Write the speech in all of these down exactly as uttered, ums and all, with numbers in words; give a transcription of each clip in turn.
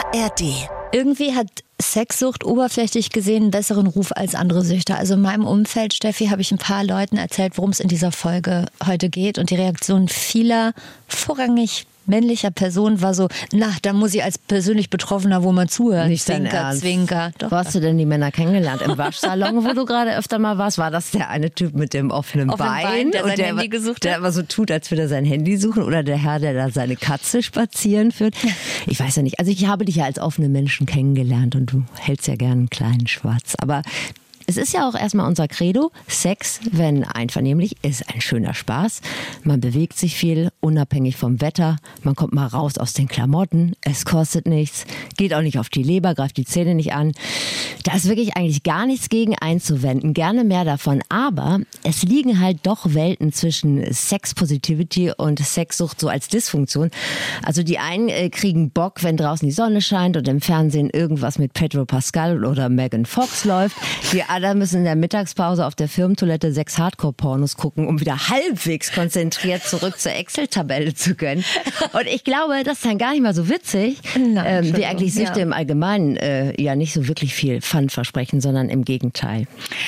R D. Irgendwie hat Sexsucht oberflächlich gesehen einen besseren Ruf als andere Süchte. Also in meinem Umfeld, Steffi, habe ich ein paar Leuten erzählt, worum es in dieser Folge heute geht. Und die Reaktion vieler, vorrangig männlicher Personen, war so, na, da muss ich als persönlich Betroffener wohl mal zuhören. Nicht dein Zwinker, Ernst. Zwinker. Doch. Wo hast du denn die Männer kennengelernt? Im Waschsalon, wo du gerade öfter mal warst? War das der eine Typ mit dem offenen Offenen Bein? Bein, der und sein der, Handy gesucht der hat? aber so tut, als würde er sein Handy suchen? Oder der Herr, der da seine Katze spazieren führt? Ich weiß ja nicht. Also ich habe dich ja als offene Menschen kennengelernt und du hältst ja gerne einen kleinen Schwarz. Aber es ist ja auch erstmal unser Credo. Sex, wenn einvernehmlich, ist ein schöner Spaß. Man bewegt sich viel, unabhängig vom Wetter. Man kommt mal raus aus den Klamotten. Es kostet nichts. Geht auch nicht auf die Leber, greift die Zähne nicht an. Da ist wirklich eigentlich gar nichts gegen einzuwenden. Gerne mehr davon. Aber es liegen halt doch Welten zwischen Sex Positivity und Sexsucht so als Dysfunktion. Also die einen äh, kriegen Bock, wenn draußen die Sonne scheint und im Fernsehen irgendwas mit Pedro Pascal oder Megan Fox läuft. Die anderen müssen in der Mittagspause auf der Firmentoilette sechs Hardcore-Pornos gucken, um wieder halbwegs konzentriert zurück zur Excel-Tabelle zu können. Und ich glaube, das ist dann gar nicht mal so witzig, Nein, ähm, wie eigentlich Süchte ja. im Allgemeinen äh, ja nicht so wirklich viel Fun versprechen, sondern im Gegenteil.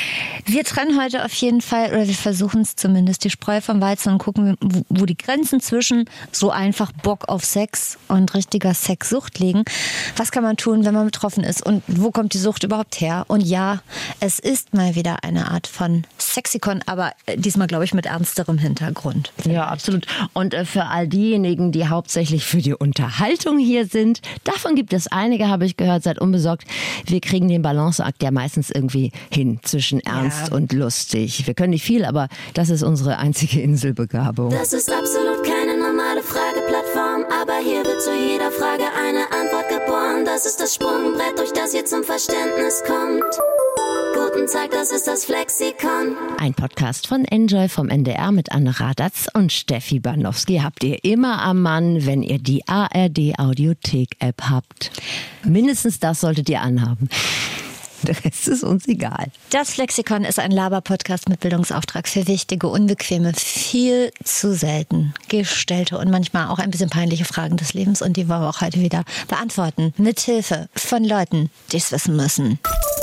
Wir trennen heute auf jeden Fall, oder wir versuchen es zumindest, die Spreu vom Weizen und gucken, wo, wo die Grenzen zwischen so einfach Bock auf Sex und richtiger Sexsucht liegen. Was kann man tun, wenn man betroffen ist? Und wo kommt die Sucht überhaupt her? Und ja, es ist mal wieder eine Art von Sexikon, aber diesmal, glaube ich, mit ernsterem Hintergrund. Ja, absolut. Und äh, für all diejenigen, die hauptsächlich für die Unterhaltung hier sind, davon gibt es einige, habe ich gehört, seid unbesorgt. Wir kriegen den Balanceakt ja meistens irgendwie hin zwischen ernst Ja. und lustig. Wir können nicht viel, aber das ist unsere einzige Inselbegabung. Das ist absolut keine normale Frageplattform, aber hier wird zu jeder Frage eine Antwort geboren. Das ist das Sprungbrett, durch das ihr zum Verständnis kommt. Guten Tag, das ist das Flexikon. Ein Podcast von Enjoy vom N D R mit Anne Radatz und Steffi Banowski habt ihr immer am Mann, wenn ihr die A R D Audiothek-App habt. Mindestens das solltet ihr anhaben. Der Rest ist uns egal. Das Flexikon ist ein Laber-Podcast mit Bildungsauftrag für wichtige, unbequeme, viel zu selten gestellte und manchmal auch ein bisschen peinliche Fragen des Lebens. Und die wollen wir auch heute wieder beantworten. Mit Hilfe von Leuten, die es wissen müssen.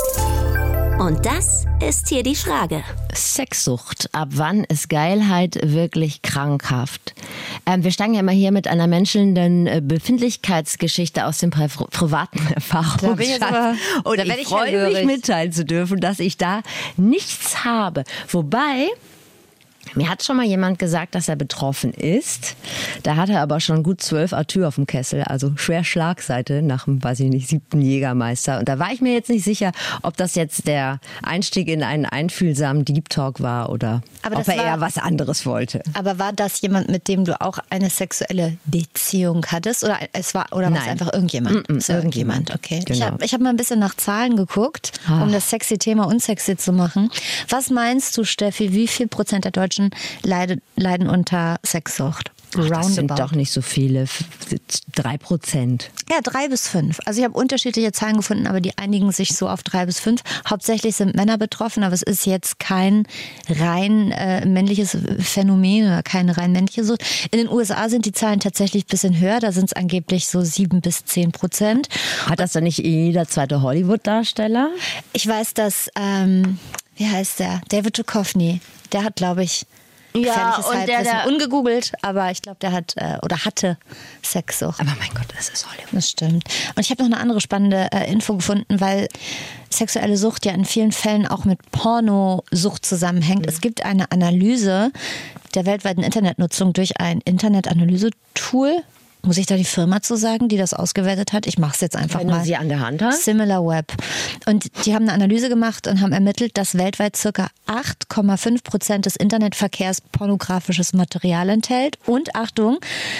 Und das ist hier die Frage. Sexsucht. Ab wann ist Geilheit wirklich krankhaft? Ähm, wir steigen ja immer hier mit einer menschelnden äh, Befindlichkeitsgeschichte aus dem pri privaten Da bin ich jetzt aber- Erfahrungsschatz. Und da ich werd ich freue mich hellhörig. mitteilen zu dürfen, dass ich da nichts habe. Wobei... Mir hat schon mal jemand gesagt, dass er betroffen ist. Da hat er aber schon gut zwölf Atür auf dem Kessel, also schwer Schlagseite nach dem, weiß ich nicht, siebten Jägermeister. Und da war ich mir jetzt nicht sicher, ob das jetzt der Einstieg in einen einfühlsamen Deep Talk war oder Aber ob das er war- eher was anderes wollte. Aber war das jemand, mit dem du auch eine sexuelle Beziehung hattest? Oder es war oder war es Nein. einfach irgendjemand? Mm-mm, Es war irgendjemand, okay. Genau. Ich habe ich hab mal ein bisschen nach Zahlen geguckt, Ah. um das sexy Thema unsexy zu machen. Was meinst du, Steffi, wie viel Prozent der Deutschen leiden, leiden unter Sexsucht? Ach, das sind Roundabout. doch nicht so viele, F- drei Prozent. Ja, drei bis fünf. Also ich habe unterschiedliche Zahlen gefunden, aber die einigen sich so auf drei bis fünf. Hauptsächlich sind Männer betroffen, aber es ist jetzt kein rein äh, männliches Phänomen oder keine rein männliche Sucht. In den U S A sind die Zahlen tatsächlich ein bisschen höher. Da sind es angeblich so sieben bis zehn Prozent. Hat das dann nicht jeder zweite Hollywood-Darsteller? Ich weiß, dass, ähm, wie heißt der? David Duchovny. Der hat, glaube ich, Ja, gefährliches und der- Halbwissen. der- Ungegoogelt, aber ich glaube, der hat äh, oder hatte Sexsucht. Aber mein Gott, das ist Hollywood. Das stimmt. Und ich habe noch eine andere spannende äh, Info gefunden, weil sexuelle Sucht ja in vielen Fällen auch mit Pornosucht zusammenhängt. Es gibt eine Analyse der weltweiten Internetnutzung durch ein Internetanalyse-Tool. Muss ich da die Firma zu sagen, die das ausgewertet hat? Ich mache es jetzt einfach Wenn du mal. sie an der Hand hast. Similar Web. Und die haben eine Analyse gemacht und haben ermittelt, dass weltweit circa acht Komma fünf Prozent des Internetverkehrs pornografisches Material enthält. Und Achtung,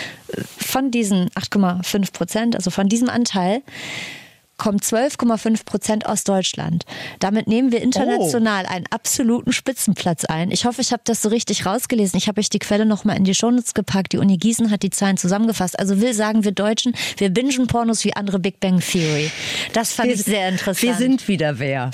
von diesen acht Komma fünf Prozent, also von diesem Anteil, kommt zwölf Komma fünf Prozent aus Deutschland. Damit nehmen wir international einen absoluten Spitzenplatz ein. Ich hoffe, ich habe das so richtig rausgelesen. Ich habe euch die Quelle nochmal in die Shownotes gepackt. Die Uni Gießen hat die Zahlen zusammengefasst. Also will sagen, wir Deutschen, wir bingen Pornos wie andere Big Bang Theory. Das fand ich sehr interessant. Wir sind wieder wer.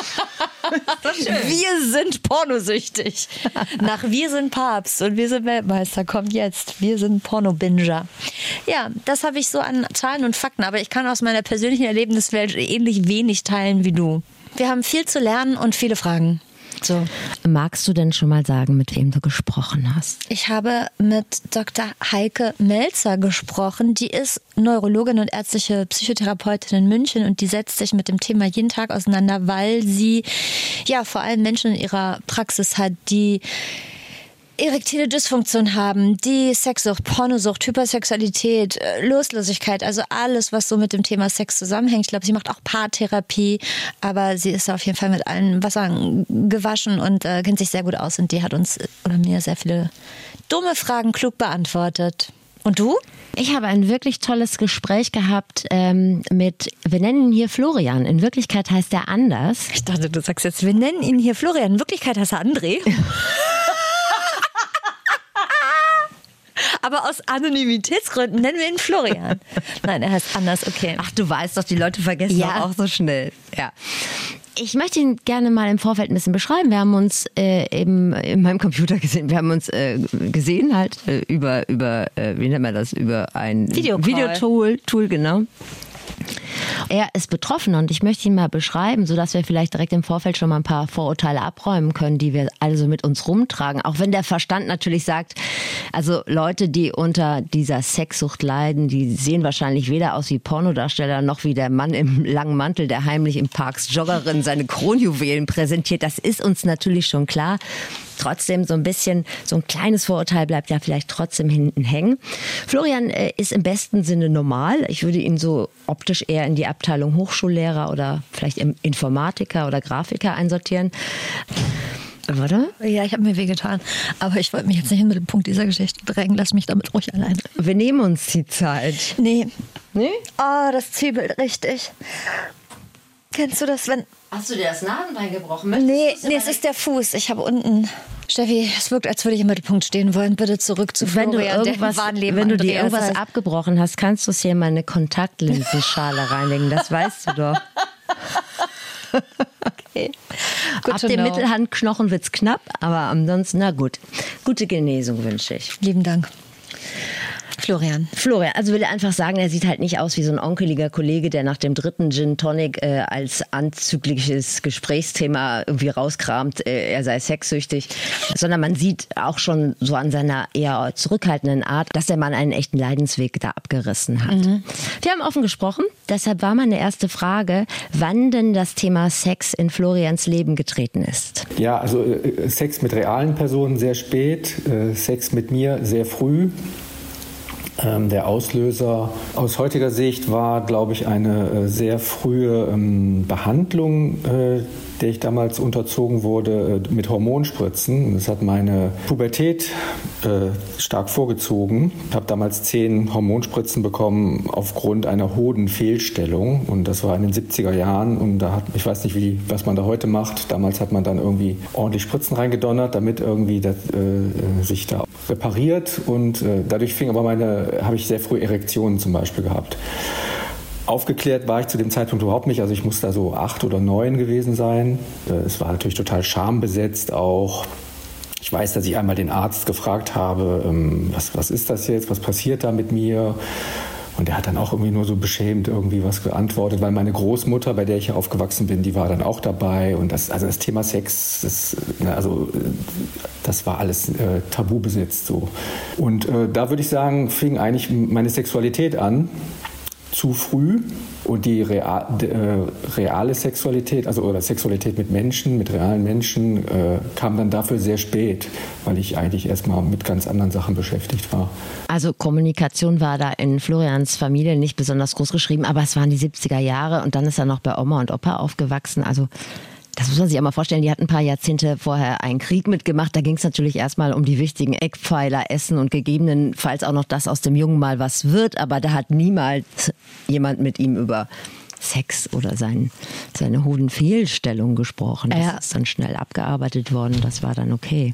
Wir sind pornosüchtig. Nach Wir sind Papst und wir sind Weltmeister kommt jetzt. Wir sind Pornobinger. Ja, das habe ich so an Zahlen und Fakten, aber ich kann aus meiner persönlichen Erlebniswelt ähnlich wenig teilen wie du. Wir haben viel zu lernen und viele Fragen. So. Magst du denn schon mal sagen, mit wem du gesprochen hast? Ich habe mit Doktor Heike Melzer gesprochen. Die ist Neurologin und ärztliche Psychotherapeutin in München und die setzt sich mit dem Thema jeden Tag auseinander, weil sie ja vor allem Menschen in ihrer Praxis hat, die erektile Dysfunktion haben, die Sexsucht, Pornosucht, Hypersexualität, Lustlosigkeit, also alles, was so mit dem Thema Sex zusammenhängt. Ich glaube, sie macht auch Paartherapie, aber sie ist auf jeden Fall mit allen Wassern gewaschen und äh, kennt sich sehr gut aus und die hat uns oder mir sehr viele dumme Fragen klug beantwortet. Und du? Ich habe ein wirklich tolles Gespräch gehabt ähm, mit, wir nennen ihn hier Florian. In Wirklichkeit heißt er anders. Ich dachte, du sagst jetzt, wir nennen ihn hier Florian. In Wirklichkeit heißt er André. Aber aus Anonymitätsgründen nennen wir ihn Florian. Nein, er heißt anders, okay. Ach, du weißt doch, die Leute vergessen ja. doch auch so schnell. Ja. Ich möchte ihn gerne mal im Vorfeld ein bisschen beschreiben. Wir haben uns äh, eben in meinem Computer gesehen. Wir haben uns äh, gesehen halt äh, über, über äh, wie nennt man das, über ein Videocall. Videotool, Tool, genau. Er ist betroffen und ich möchte ihn mal beschreiben, sodass wir vielleicht direkt im Vorfeld schon mal ein paar Vorurteile abräumen können, die wir also mit uns rumtragen. Auch wenn der Verstand natürlich sagt, also Leute, die unter dieser Sexsucht leiden, die sehen wahrscheinlich weder aus wie Pornodarsteller noch wie der Mann im langen Mantel, der heimlich im Parks Joggerin seine Kronjuwelen präsentiert. Das ist uns natürlich schon klar. Trotzdem so ein bisschen, so ein kleines Vorurteil bleibt ja vielleicht trotzdem hinten hängen. Florian äh, ist im besten Sinne normal. Ich würde ihn so optisch eher in die Abteilung Hochschullehrer oder vielleicht im Informatiker oder Grafiker einsortieren. Warte. Ja, ich habe mir wehgetan. Aber ich wollte mich jetzt nicht in den Mittelpunkt dieser Geschichte drängen. Lass mich damit ruhig alleine. Wir nehmen uns die Zeit. Nee. Nee? Oh, das zwiebelt richtig. Kennst du das, wenn... Hast du dir das Nasenbein gebrochen? Nee, nee, es ist der Fuß. Ich habe unten... Steffi, es wirkt, als würde ich im Mittelpunkt stehen wollen. Bitte zurück zu Florian, wenn du irgendwas, der Wahnleben Wenn du dir Andreas irgendwas heißt. abgebrochen hast, kannst du es hier in meine Kontaktlinsenschale reinlegen. Das weißt du doch. Okay. Good Ab to dem know. Mittelhandknochen wird's knapp, aber ansonsten, na gut. Gute Genesung wünsche ich. Lieben Dank. Florian. Florian, also will er einfach sagen, er sieht halt nicht aus wie so ein onkeliger Kollege, der nach dem dritten Gin Tonic äh, als anzügliches Gesprächsthema irgendwie rauskramt, äh, er sei sexsüchtig, sondern man sieht auch schon so an seiner eher zurückhaltenden Art, dass der Mann einen echten Leidensweg da abgerissen hat. Mhm. Wir haben offen gesprochen, deshalb war meine erste Frage, wann denn das Thema Sex in Florians Leben getreten ist. Ja, also äh, Sex mit realen Personen sehr spät, äh, Sex mit mir sehr früh. Ähm, der Auslöser aus heutiger Sicht war, glaube ich, eine äh, sehr frühe ähm, Behandlung, äh, der ich damals unterzogen wurde, äh, mit Hormonspritzen. Das hat meine Pubertät äh, stark vorgezogen. Ich habe damals zehn Hormonspritzen bekommen aufgrund einer Hodenfehlstellung. Und das war in den siebziger Jahren. Und da hat, ich weiß nicht, wie, was man da heute macht. Damals hat man dann irgendwie ordentlich Spritzen reingedonnert, damit irgendwie das äh, sich da repariert. Und äh, dadurch fing aber meine habe ich sehr früh Erektionen zum Beispiel gehabt. Aufgeklärt war ich zu dem Zeitpunkt überhaupt nicht, also ich muss da so acht oder neun gewesen sein. Es war natürlich total schambesetzt auch. Ich weiß, dass ich einmal den Arzt gefragt habe, was, was ist das jetzt, was passiert da mit mir? Und der hat dann auch irgendwie nur so beschämt irgendwie was geantwortet, weil meine Großmutter, bei der ich ja aufgewachsen bin, die war dann auch dabei. Und das, also das Thema Sex, das, also, das war alles äh, tabu besetzt so. Und äh, da würde ich sagen, fing eigentlich meine Sexualität an, zu früh. Und die real, äh, reale Sexualität, also oder Sexualität mit Menschen, mit realen Menschen, äh, kam dann dafür sehr spät, weil ich eigentlich erstmal mit ganz anderen Sachen beschäftigt war. Also Kommunikation war da in Florians Familie nicht besonders groß geschrieben, aber es waren die siebziger Jahre und dann ist er noch bei Oma und Opa aufgewachsen. Also das muss man sich auch mal vorstellen, die hatten ein paar Jahrzehnte vorher einen Krieg mitgemacht. Da ging es natürlich erstmal um die wichtigen Eckpfeiler, Essen und gegebenenfalls auch noch das aus dem Jungen mal was wird. Aber da hat niemals jemand mit ihm über Sex oder sein, seine Hodenfehlstellung gesprochen. Das ja. ist dann schnell abgearbeitet worden. Das war dann okay.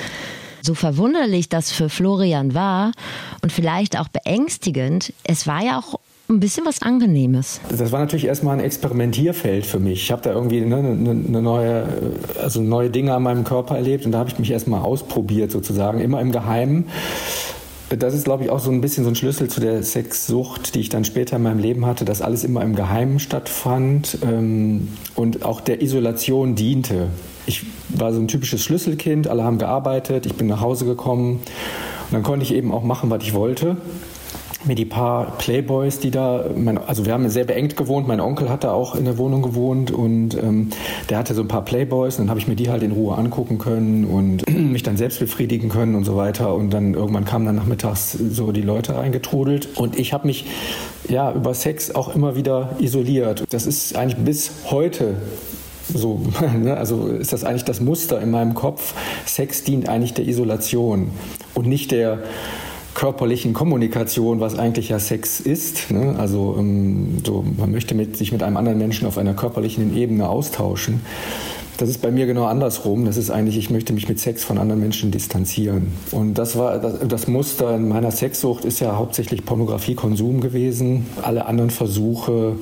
So verwunderlich das für Florian war und vielleicht auch beängstigend, es war ja auch ein bisschen was Angenehmes. Das war natürlich erstmal ein Experimentierfeld für mich. Ich habe da irgendwie eine, eine, eine neue, also neue Dinge an meinem Körper erlebt und da habe ich mich erstmal ausprobiert sozusagen, immer im Geheimen. das ist, glaube ich, auch so ein bisschen so ein Schlüssel zu der Sexsucht, die ich dann später in meinem Leben hatte, dass alles immer im Geheimen stattfand ähm, und auch der Isolation diente. Ich war so ein typisches Schlüsselkind, alle haben gearbeitet, ich bin nach Hause gekommen und dann konnte ich eben auch machen, was ich wollte. Mir die paar Playboys, die da, mein, also wir haben sehr beengt gewohnt, mein Onkel hat da auch in der Wohnung gewohnt und ähm, der hatte so ein paar Playboys und dann habe ich mir die halt in Ruhe angucken können und mich dann selbst befriedigen können und so weiter und dann irgendwann kamen dann nachmittags so die Leute reingetrudelt und ich habe mich ja über Sex auch immer wieder isoliert. Das ist eigentlich bis heute so, ne? Also ist das eigentlich das Muster in meinem Kopf. Sex dient eigentlich der Isolation und nicht der körperlichen Kommunikation, was eigentlich ja Sex ist. Ne? Also ähm, so, man möchte mit, sich mit einem anderen Menschen auf einer körperlichen Ebene austauschen. Das ist bei mir genau andersrum. Das ist eigentlich, ich möchte mich mit Sex von anderen Menschen distanzieren. Und das war das, das Muster in meiner Sexsucht ist ja hauptsächlich Pornografiekonsum gewesen. Alle anderen Versuche,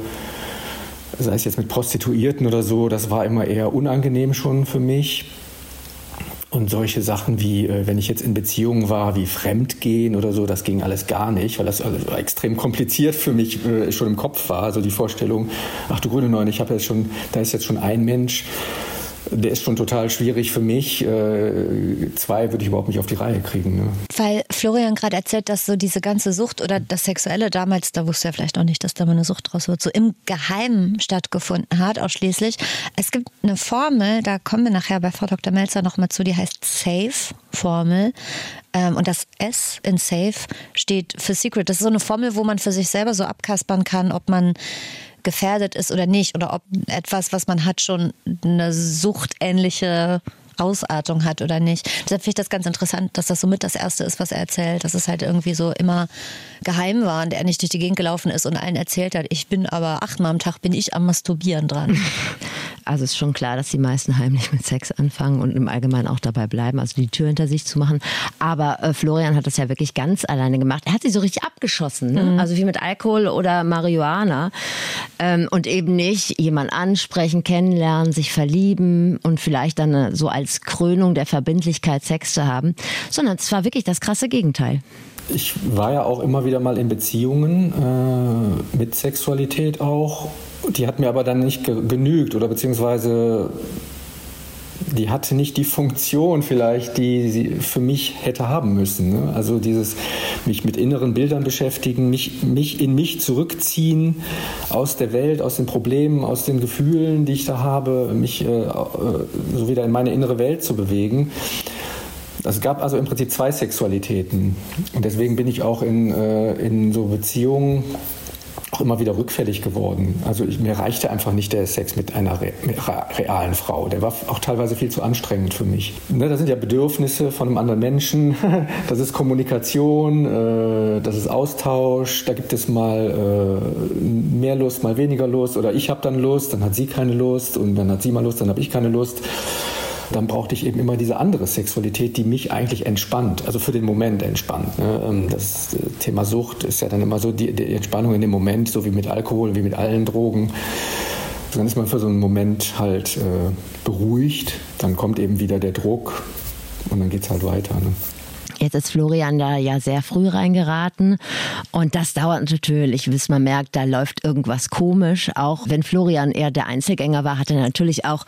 sei es jetzt mit Prostituierten oder so, das war immer eher unangenehm schon für mich. Und solche Sachen wie, wenn ich jetzt in Beziehungen war, wie Fremdgehen oder so, das ging alles gar nicht, weil das extrem kompliziert für mich schon im Kopf war. Also die Vorstellung, ach du grüne Neune, ich habe jetzt schon, da ist jetzt schon ein Mensch, der ist schon total schwierig für mich. Äh, zwei würde ich überhaupt nicht auf die Reihe kriegen. Ne? Weil Florian gerade erzählt, dass so diese ganze Sucht oder das Sexuelle damals, da wusste er vielleicht auch nicht, dass da mal eine Sucht draus wird, so im Geheimen stattgefunden hat, ausschließlich. Es gibt eine Formel, da kommen wir nachher bei Frau Doktor Melzer nochmal zu, die heißt SAFE-Formel. Ähm, und das S in SAFE steht für Secret. Das ist so eine Formel, wo man für sich selber so abkaspern kann, ob man gefährdet ist oder nicht oder ob etwas, was man hat, schon eine suchtähnliche Ausartung hat oder nicht. Deshalb finde ich das ganz interessant, dass das somit das Erste ist, was er erzählt, dass es halt irgendwie so immer geheim war und er nicht durch die Gegend gelaufen ist und allen erzählt hat, ich bin aber achtmal am Tag bin ich am Masturbieren dran. Also ist schon klar, dass die meisten heimlich mit Sex anfangen und im Allgemeinen auch dabei bleiben, also die Tür hinter sich zu machen. Aber äh, Florian hat das ja wirklich ganz alleine gemacht. Er hat sie so richtig abgeschossen, ne? Mhm. Also wie mit Alkohol oder Marihuana. Ähm, und eben nicht jemanden ansprechen, kennenlernen, sich verlieben und vielleicht dann äh, so als Krönung der Verbindlichkeit Sex zu haben, sondern es war wirklich das krasse Gegenteil. Ich war ja auch immer wieder mal in Beziehungen äh, mit Sexualität auch. Die hat mir aber dann nicht ge- genügt oder beziehungsweise die hatte nicht die Funktion vielleicht, die sie für mich hätte haben müssen. Ne? Also dieses mich mit inneren Bildern beschäftigen, mich, mich in mich zurückziehen aus der Welt, aus den Problemen, aus den Gefühlen, die ich da habe, mich äh, so wieder in meine innere Welt zu bewegen. Es gab also im Prinzip zwei Sexualitäten und deswegen bin ich auch in, äh, in so Beziehungen auch immer wieder rückfällig geworden. Also ich, mir reichte einfach nicht der Sex mit einer re, realen Frau. Der war auch teilweise viel zu anstrengend für mich. Ne, das sind ja Bedürfnisse von einem anderen Menschen. Das ist Kommunikation, äh, das ist Austausch. Da gibt es mal äh, mehr Lust, mal weniger Lust. Oder ich habe dann Lust, dann hat sie keine Lust. Und dann hat sie mal Lust, dann habe ich keine Lust. Dann brauchte ich eben immer diese andere Sexualität, die mich eigentlich entspannt, also für den Moment entspannt. Ne? Das Thema Sucht ist ja dann immer so die, die Entspannung in dem Moment, so wie mit Alkohol, wie mit allen Drogen. Dann ist man für so einen Moment halt äh, beruhigt, dann kommt eben wieder der Druck und dann geht's halt weiter. Ne? Jetzt ist Florian da ja sehr früh reingeraten und das dauert natürlich, bis man merkt, da läuft irgendwas komisch. Auch wenn Florian eher der Einzelgänger war, hat er natürlich auch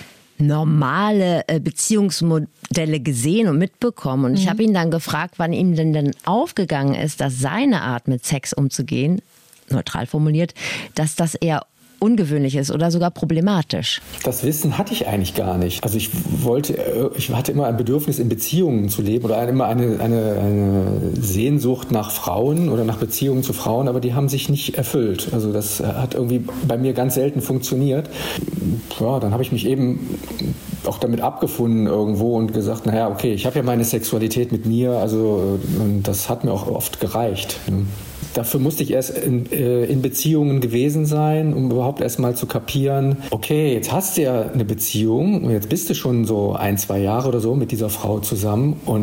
normale Beziehungsmodelle gesehen und mitbekommen. Und mhm. ich habe ihn dann gefragt, wann ihm denn denn aufgegangen ist, dass seine Art mit Sex umzugehen, neutral formuliert, dass das eher ungewöhnlich ist oder sogar problematisch. Das Wissen hatte ich eigentlich gar nicht. Also ich wollte, ich hatte immer ein Bedürfnis, in Beziehungen zu leben oder immer eine, eine, eine Sehnsucht nach Frauen oder nach Beziehungen zu Frauen, aber die haben sich nicht erfüllt. Also das hat irgendwie bei mir ganz selten funktioniert. Ja, dann habe ich mich eben auch damit abgefunden irgendwo und gesagt, naja, okay, ich habe ja meine Sexualität mit mir, also und das hat mir auch oft gereicht. Dafür musste ich erst in, äh, in Beziehungen gewesen sein, um überhaupt erst mal zu kapieren, okay, jetzt hast du ja eine Beziehung und jetzt bist du schon so ein, zwei Jahre oder so mit dieser Frau zusammen und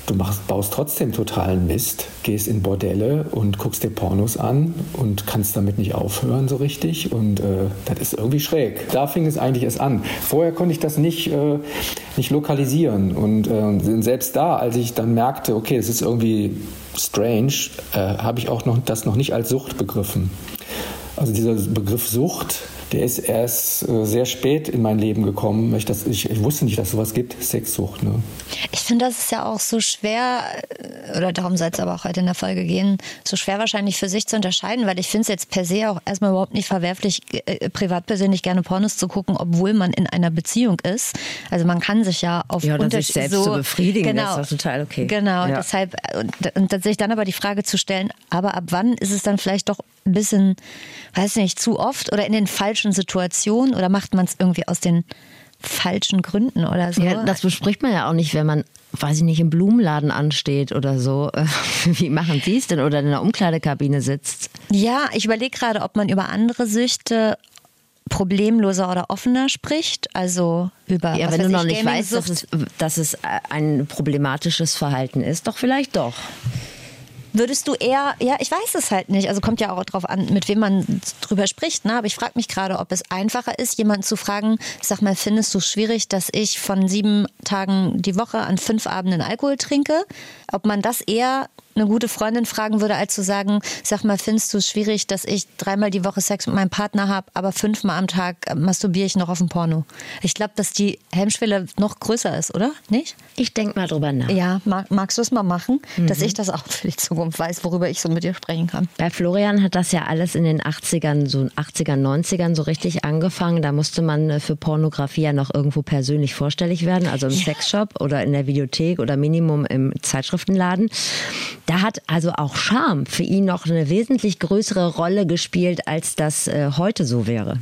du machst, baust trotzdem totalen Mist, gehst in Bordelle und guckst dir Pornos an und kannst damit nicht aufhören so richtig und äh, das ist irgendwie schräg. Da fing es eigentlich erst an. Vorher konnte ich das nicht, äh, nicht lokalisieren und äh, selbst da, als ich dann merkte, okay, es ist irgendwie strange, äh, habe ich auch noch das noch nicht als Sucht begriffen. Also dieser Begriff Sucht, der ist erst äh, sehr spät in mein Leben gekommen. Ich, das, ich, ich wusste nicht, dass es sowas gibt, Sexsucht. Ne? Ich finde, das ist ja auch so schwer, oder darum soll es aber auch heute in der Folge gehen, so schwer wahrscheinlich für sich zu unterscheiden, weil ich finde es jetzt per se auch erstmal überhaupt nicht verwerflich, äh, privat persönlich gerne Pornos zu gucken, obwohl man in einer Beziehung ist. Also man kann sich ja auf ja, Unterschied sich selbst so zu befriedigen, genau, das ist doch total okay. Genau, ja. deshalb und, und tatsächlich dann aber die Frage zu stellen, aber ab wann ist es dann vielleicht doch ein bisschen, weiß nicht, zu oft oder in den falschen Situationen oder macht man es irgendwie aus den falschen Gründen oder so? Ja, das bespricht man ja auch nicht, wenn man, weiß ich nicht, im Blumenladen ansteht oder so. Wie machen Sie es denn oder in der Umkleidekabine sitzt? Ja, ich überlege gerade, ob man über andere Süchte problemloser oder offener spricht, also über ja, was wenn weiß du noch ich, nicht weißt, dass es, dass es ein problematisches Verhalten ist, doch vielleicht doch. Würdest du eher, ja, ich weiß es halt nicht, also kommt ja auch drauf an, mit wem man drüber spricht, ne? Aber ich frage mich gerade, ob es einfacher ist, jemanden zu fragen, sag mal, findest du es schwierig, dass ich von sieben Tagen die Woche an fünf Abenden Alkohol trinke? Ob man das eher eine gute Freundin fragen würde, als zu sagen, sag mal, findest du es schwierig, dass ich dreimal die Woche Sex mit meinem Partner habe, aber fünfmal am Tag masturbiere ich noch auf dem Porno? Ich glaube, dass die Hemmschwelle noch größer ist, oder? Nicht? Ich denke mal drüber nach. Ja, mag, magst du es mal machen, mhm. dass ich das auch für die Zukunft weiß, worüber ich so mit dir sprechen kann? Bei Florian hat das ja alles in den achtzigern, so achtzigern, neunzigern so richtig angefangen. Da musste man für Pornografie ja noch irgendwo persönlich vorstellig werden, also im ja. Sexshop oder in der Videothek oder Minimum im Zeitschriftenladen. Da hat also auch Scham für ihn noch eine wesentlich größere Rolle gespielt, als das äh, heute so wäre.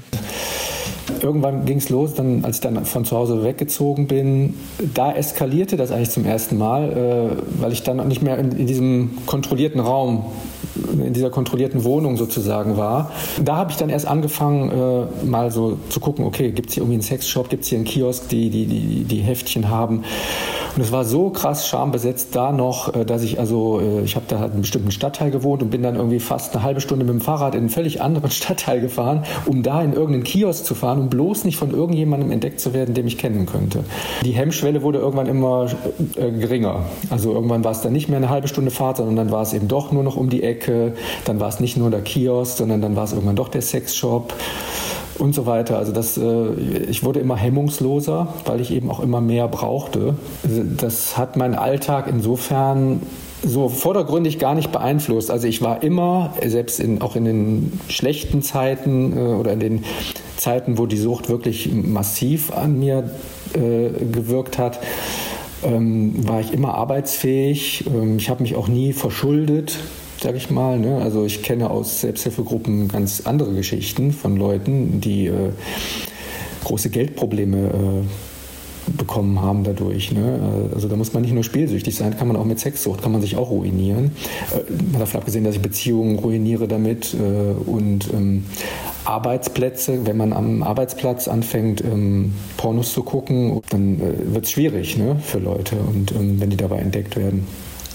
Irgendwann ging es los, dann, als ich dann von zu Hause weggezogen bin. Da eskalierte das eigentlich zum ersten Mal, äh, weil ich dann nicht mehr in, in diesem kontrollierten Raum, in dieser kontrollierten Wohnung sozusagen war. Da habe ich dann erst angefangen, äh, mal so zu gucken, okay, gibt es hier irgendwie einen Sexshop, gibt es hier einen Kiosk, die, die, die, die Heftchen haben. Und es war so krass schambesetzt da noch, äh, dass ich also, äh, ich habe da halt in einem bestimmten Stadtteil gewohnt und bin dann irgendwie fast eine halbe Stunde mit dem Fahrrad in einen völlig anderen Stadtteil gefahren, um da in irgendeinen Kiosk zu fahren, um bloß nicht von irgendjemandem entdeckt zu werden, den ich kennen könnte. Die Hemmschwelle wurde irgendwann immer äh, geringer. Also irgendwann war es dann nicht mehr eine halbe Stunde Fahrt, sondern dann war es eben doch nur noch um die Ecke. Dann war es nicht nur der Kiosk, sondern dann war es irgendwann doch der Sexshop und so weiter. Also das, äh, ich wurde immer hemmungsloser, weil ich eben auch immer mehr brauchte. Das hat meinen Alltag insofern so vordergründig gar nicht beeinflusst. Also ich war immer, selbst in, auch in den schlechten Zeiten äh, oder in den Zeiten, wo die Sucht wirklich massiv an mir äh, gewirkt hat, ähm, war ich immer arbeitsfähig. Ähm, ich habe mich auch nie verschuldet, sage ich mal. Ne? Also ich kenne aus Selbsthilfegruppen ganz andere Geschichten von Leuten, die äh, große Geldprobleme äh, bekommen haben dadurch. Ne? Also da muss man nicht nur spielsüchtig sein, kann man auch mit Sexsucht, kann man sich auch ruinieren. Äh, davon abgesehen, dass ich Beziehungen ruiniere damit äh, und ähm, Arbeitsplätze, wenn man am Arbeitsplatz anfängt, ähm, Pornos zu gucken, dann äh, wird es schwierig, ne, für Leute und ähm, wenn die dabei entdeckt werden.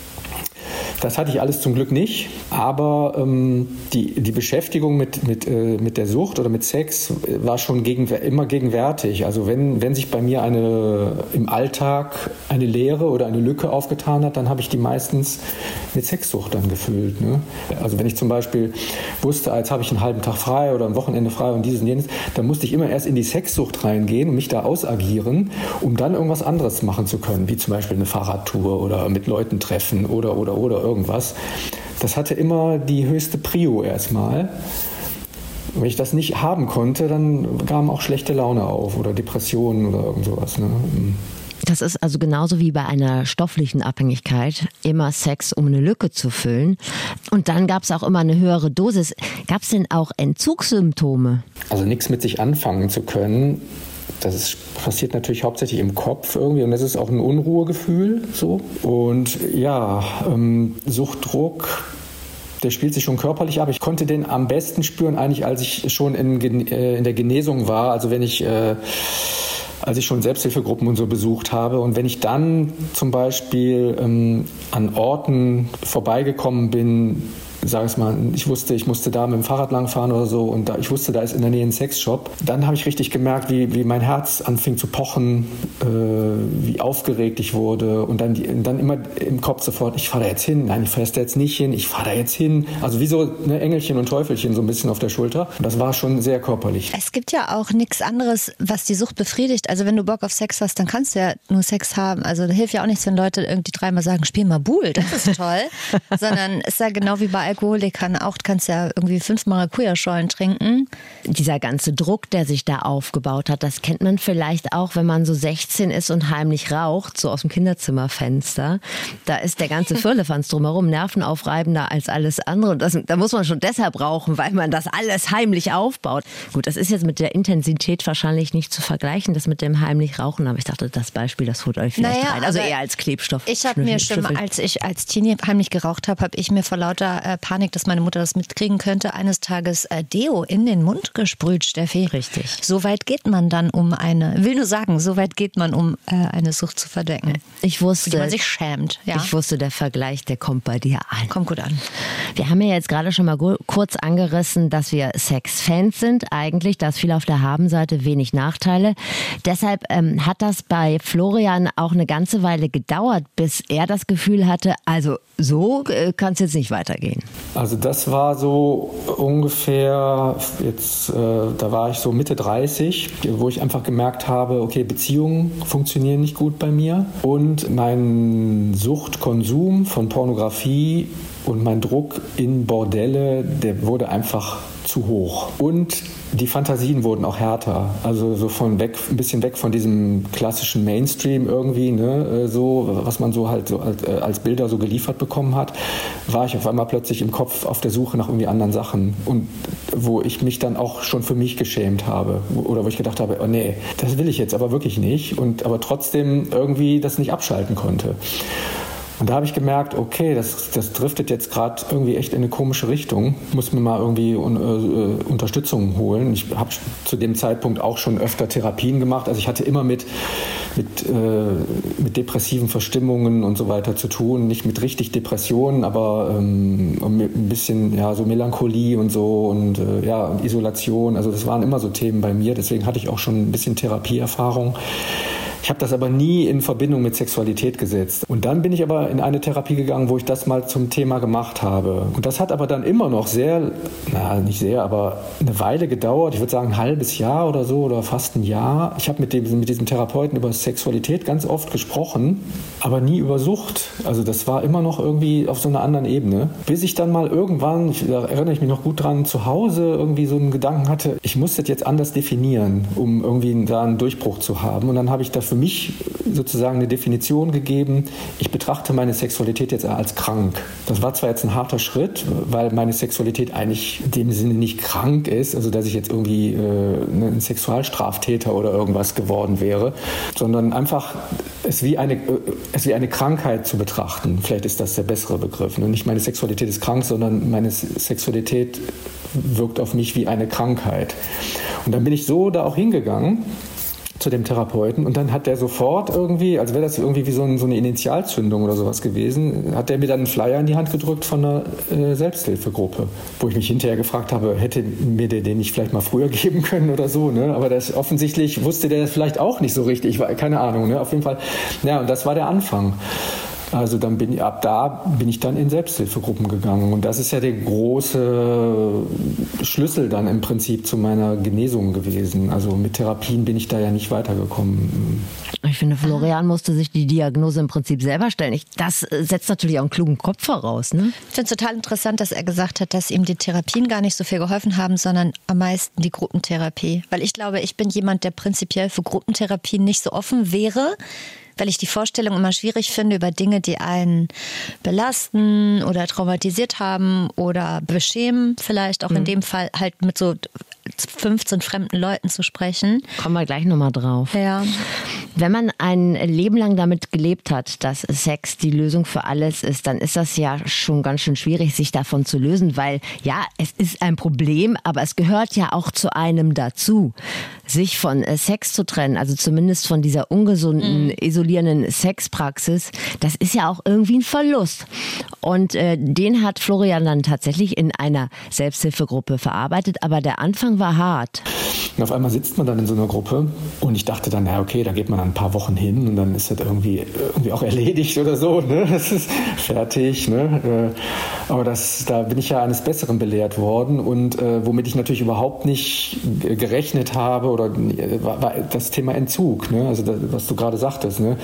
Das hatte ich alles zum Glück nicht, aber ähm, die, die Beschäftigung mit, mit, äh, mit der Sucht oder mit Sex war schon gegen, immer gegenwärtig. Also wenn, wenn sich bei mir eine, im Alltag eine Leere oder eine Lücke aufgetan hat, dann habe ich die meistens mit Sexsucht dann gefüllt. Ne? Also wenn ich zum Beispiel wusste, jetzt habe ich einen halben Tag frei oder ein Wochenende frei und dieses und jenes, dann musste ich immer erst in die Sexsucht reingehen und mich da ausagieren, um dann irgendwas anderes machen zu können, wie zum Beispiel eine Fahrradtour oder mit Leuten treffen oder, oder, oder irgendwas. Das hatte immer die höchste Prio erstmal. Wenn ich das nicht haben konnte, dann kam auch schlechte Laune auf oder Depressionen oder irgend sowas. Ne? Das ist also genauso wie bei einer stofflichen Abhängigkeit, immer Sex, um eine Lücke zu füllen. Und dann gab es auch immer eine höhere Dosis. Gab es denn auch Entzugssymptome? Also nichts mit sich anfangen zu können. Das ist, passiert natürlich hauptsächlich im Kopf irgendwie und das ist auch ein Unruhegefühl so. Und ja, ähm, Suchtdruck, der spielt sich schon körperlich ab. Ich konnte den am besten spüren eigentlich, als ich schon in, äh, in der Genesung war. Also wenn ich äh, als ich schon Selbsthilfegruppen und so besucht habe. Und wenn ich dann zum Beispiel ähm, an Orten vorbeigekommen bin, sag es mal, ich wusste, ich musste da mit dem Fahrrad langfahren oder so und da, ich wusste, da ist in der Nähe ein Sexshop. Dann habe ich richtig gemerkt, wie, wie mein Herz anfing zu pochen, äh, wie aufgeregt ich wurde und dann, die, dann immer im Kopf sofort, ich fahre da jetzt hin, nein, ich fahre da jetzt nicht hin, ich fahre da jetzt hin. Also wie so ne, Engelchen und Teufelchen so ein bisschen auf der Schulter. Und das war schon sehr körperlich. Es gibt ja auch nichts anderes, was die Sucht befriedigt. Also wenn du Bock auf Sex hast, dann kannst du ja nur Sex haben. Also da hilft ja auch nichts, wenn Leute irgendwie dreimal sagen, spiel mal Buhl, das ist toll. Sondern ist ja genau wie bei Alkoholikern auch, du kannst ja irgendwie fünf Maracuja-Schollen trinken. Dieser ganze Druck, der sich da aufgebaut hat, das kennt man vielleicht auch, wenn man so sechzehn ist und heimlich raucht, so aus dem Kinderzimmerfenster. Da ist der ganze Firlefanz drumherum nervenaufreibender als alles andere. Und das, da muss man schon deshalb rauchen, weil man das alles heimlich aufbaut. Gut, das ist jetzt mit der Intensität wahrscheinlich nicht zu vergleichen, das mit dem heimlich Rauchen. Aber ich dachte, das Beispiel, das holt euch vielleicht naja, rein. Also eher als Klebstoff. Ich habe mir schon, als ich als Teenie heimlich geraucht habe, habe ich mir vor lauter äh, Panik, dass meine Mutter das mitkriegen könnte, eines Tages äh, Deo in den Mund gesprüht, Steffi. Richtig. So weit geht man dann, um eine, will nur sagen, so weit geht man, um äh, eine Sucht zu verdecken. Ich wusste, für die man sich schämt. Ja? Ich wusste, der Vergleich, der kommt bei dir an. Kommt gut an. Wir haben ja jetzt gerade schon mal kurz angerissen, dass wir Sexfans sind. Eigentlich, da ist viel auf der Habenseite, wenig Nachteile. Deshalb ähm, hat das bei Florian auch eine ganze Weile gedauert, bis er das Gefühl hatte, also so äh, kann es jetzt nicht weitergehen. Also das war so ungefähr, jetzt, äh, da war ich so Mitte dreißig, wo ich einfach gemerkt habe, okay, Beziehungen funktionieren nicht gut bei mir und mein Suchtkonsum von Pornografie und mein Druck in Bordelle, der wurde einfach zu hoch. Und die Fantasien wurden auch härter. Also so von weg, ein bisschen weg von diesem klassischen Mainstream irgendwie, ne, so, was man so halt so als, als Bilder so geliefert bekommen hat, war ich auf einmal plötzlich im Kopf auf der Suche nach irgendwie anderen Sachen. Und wo ich mich dann auch schon für mich geschämt habe. Oder wo ich gedacht habe, oh nee, das will ich jetzt aber wirklich nicht. Und aber trotzdem irgendwie das nicht abschalten konnte. Und da habe ich gemerkt, okay, das, das driftet jetzt gerade irgendwie echt in eine komische Richtung. Ich muss mir mal irgendwie un, äh, Unterstützung holen. Ich habe zu dem Zeitpunkt auch schon öfter Therapien gemacht. Also ich hatte immer mit, mit, äh, mit depressiven Verstimmungen und so weiter zu tun. Nicht mit richtig Depressionen, aber ähm, mit ein bisschen ja, so Melancholie und so und äh, ja, Isolation. Also das waren immer so Themen bei mir. Deswegen hatte ich auch schon ein bisschen Therapieerfahrung. Ich habe das aber nie in Verbindung mit Sexualität gesetzt. Und dann bin ich aber in eine Therapie gegangen, wo ich das mal zum Thema gemacht habe. Und das hat aber dann immer noch sehr, na nicht sehr, aber eine Weile gedauert. Ich würde sagen ein halbes Jahr oder so oder fast ein Jahr. Ich habe mit dem, mit diesem Therapeuten über Sexualität ganz oft gesprochen, aber nie über Sucht. Also das war immer noch irgendwie auf so einer anderen Ebene. Bis ich dann mal irgendwann, ich, da erinnere ich mich noch gut dran, zu Hause irgendwie so einen Gedanken hatte, ich muss das jetzt anders definieren, um irgendwie da einen Durchbruch zu haben. Und dann habe ich da für mich sozusagen eine Definition gegeben. Ich betrachte meine Sexualität jetzt als krank. Das war zwar jetzt ein harter Schritt, weil meine Sexualität eigentlich in dem Sinne nicht krank ist, also dass ich jetzt irgendwie äh, ein Sexualstraftäter oder irgendwas geworden wäre, sondern einfach es wie eine, es wie eine Krankheit zu betrachten. Vielleicht ist das der bessere Begriff. Und nicht meine Sexualität ist krank, sondern meine Sexualität wirkt auf mich wie eine Krankheit. Und dann bin ich so da auch hingegangen zu dem Therapeuten und dann hat der sofort irgendwie, als wäre das irgendwie wie so, ein, so eine Initialzündung oder sowas gewesen, hat der mir dann einen Flyer in die Hand gedrückt von einer äh, Selbsthilfegruppe, wo ich mich hinterher gefragt habe, hätte mir der den nicht vielleicht mal früher geben können oder so, ne? Aber das offensichtlich wusste der das vielleicht auch nicht so richtig, keine Ahnung, ne? Auf jeden Fall, ja, und das war der Anfang. Also dann bin ich, ab da bin ich dann in Selbsthilfegruppen gegangen und das ist ja der große Schlüssel dann im Prinzip zu meiner Genesung gewesen. Also mit Therapien bin ich da ja nicht weitergekommen. Ich finde, Florian musste sich die Diagnose im Prinzip selber stellen. Ich, das setzt natürlich auch einen klugen Kopf voraus, ne? Ich finde es total interessant, dass er gesagt hat, dass ihm die Therapien gar nicht so viel geholfen haben, sondern am meisten die Gruppentherapie. Weil ich glaube, ich bin jemand, der prinzipiell für Gruppentherapien nicht so offen wäre, weil ich die Vorstellung immer schwierig finde über Dinge, die einen belasten oder traumatisiert haben oder beschämen, vielleicht auch mhm. in dem Fall halt mit so fünfzehn fremden Leuten zu sprechen. Kommen wir gleich nochmal drauf. Ja. Wenn man ein Leben lang damit gelebt hat, dass Sex die Lösung für alles ist, dann ist das ja schon ganz schön schwierig, sich davon zu lösen, weil ja, es ist ein Problem, aber es gehört ja auch zu einem dazu, sich von Sex zu trennen, also zumindest von dieser ungesunden, mhm. isolierenden Sexpraxis. Das ist ja auch irgendwie ein Verlust. Und äh, den hat Florian dann tatsächlich in einer Selbsthilfegruppe verarbeitet, aber der Anfang war hart. Und auf einmal sitzt man dann in so einer Gruppe und ich dachte dann, ja okay, da geht man dann ein paar Wochen hin und dann ist das irgendwie, irgendwie auch erledigt oder so, ne? Das ist fertig, ne? Aber das, da bin ich ja eines Besseren belehrt worden und äh, womit ich natürlich überhaupt nicht gerechnet habe oder war, war das Thema Entzug, ne? Also das, was du gerade sagtest, ne?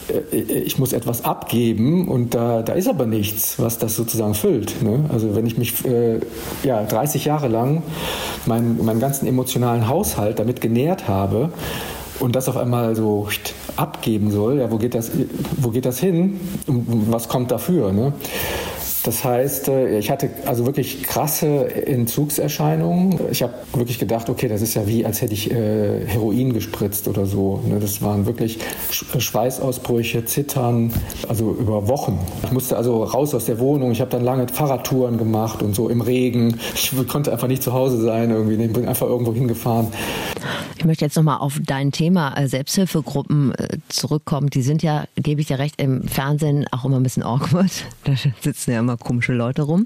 Ich muss etwas abgeben und da, da ist aber nichts, was das sozusagen füllt. Ne? Also wenn ich mich äh, ja, dreißig Jahre lang meinen, meinen ganzen emotionalen Haushalt damit genährt habe und das auf einmal so abgeben soll, ja, wo geht das, wo geht das hin und was kommt dafür? Ne? Das heißt, ich hatte also wirklich krasse Entzugserscheinungen. Ich habe wirklich gedacht, okay, das ist ja wie, als hätte ich äh, Heroin gespritzt oder so. Das waren wirklich Schweißausbrüche, Zittern, also über Wochen. Ich musste also raus aus der Wohnung. Ich habe dann lange Fahrradtouren gemacht und so im Regen. Ich konnte einfach nicht zu Hause sein irgendwie. Ich bin einfach irgendwo hingefahren. Ich möchte jetzt nochmal auf dein Thema Selbsthilfegruppen zurückkommen. Die sind ja, gebe ich dir recht, im Fernsehen auch immer ein bisschen awkward. Da sitzen ja immer komische Leute rum.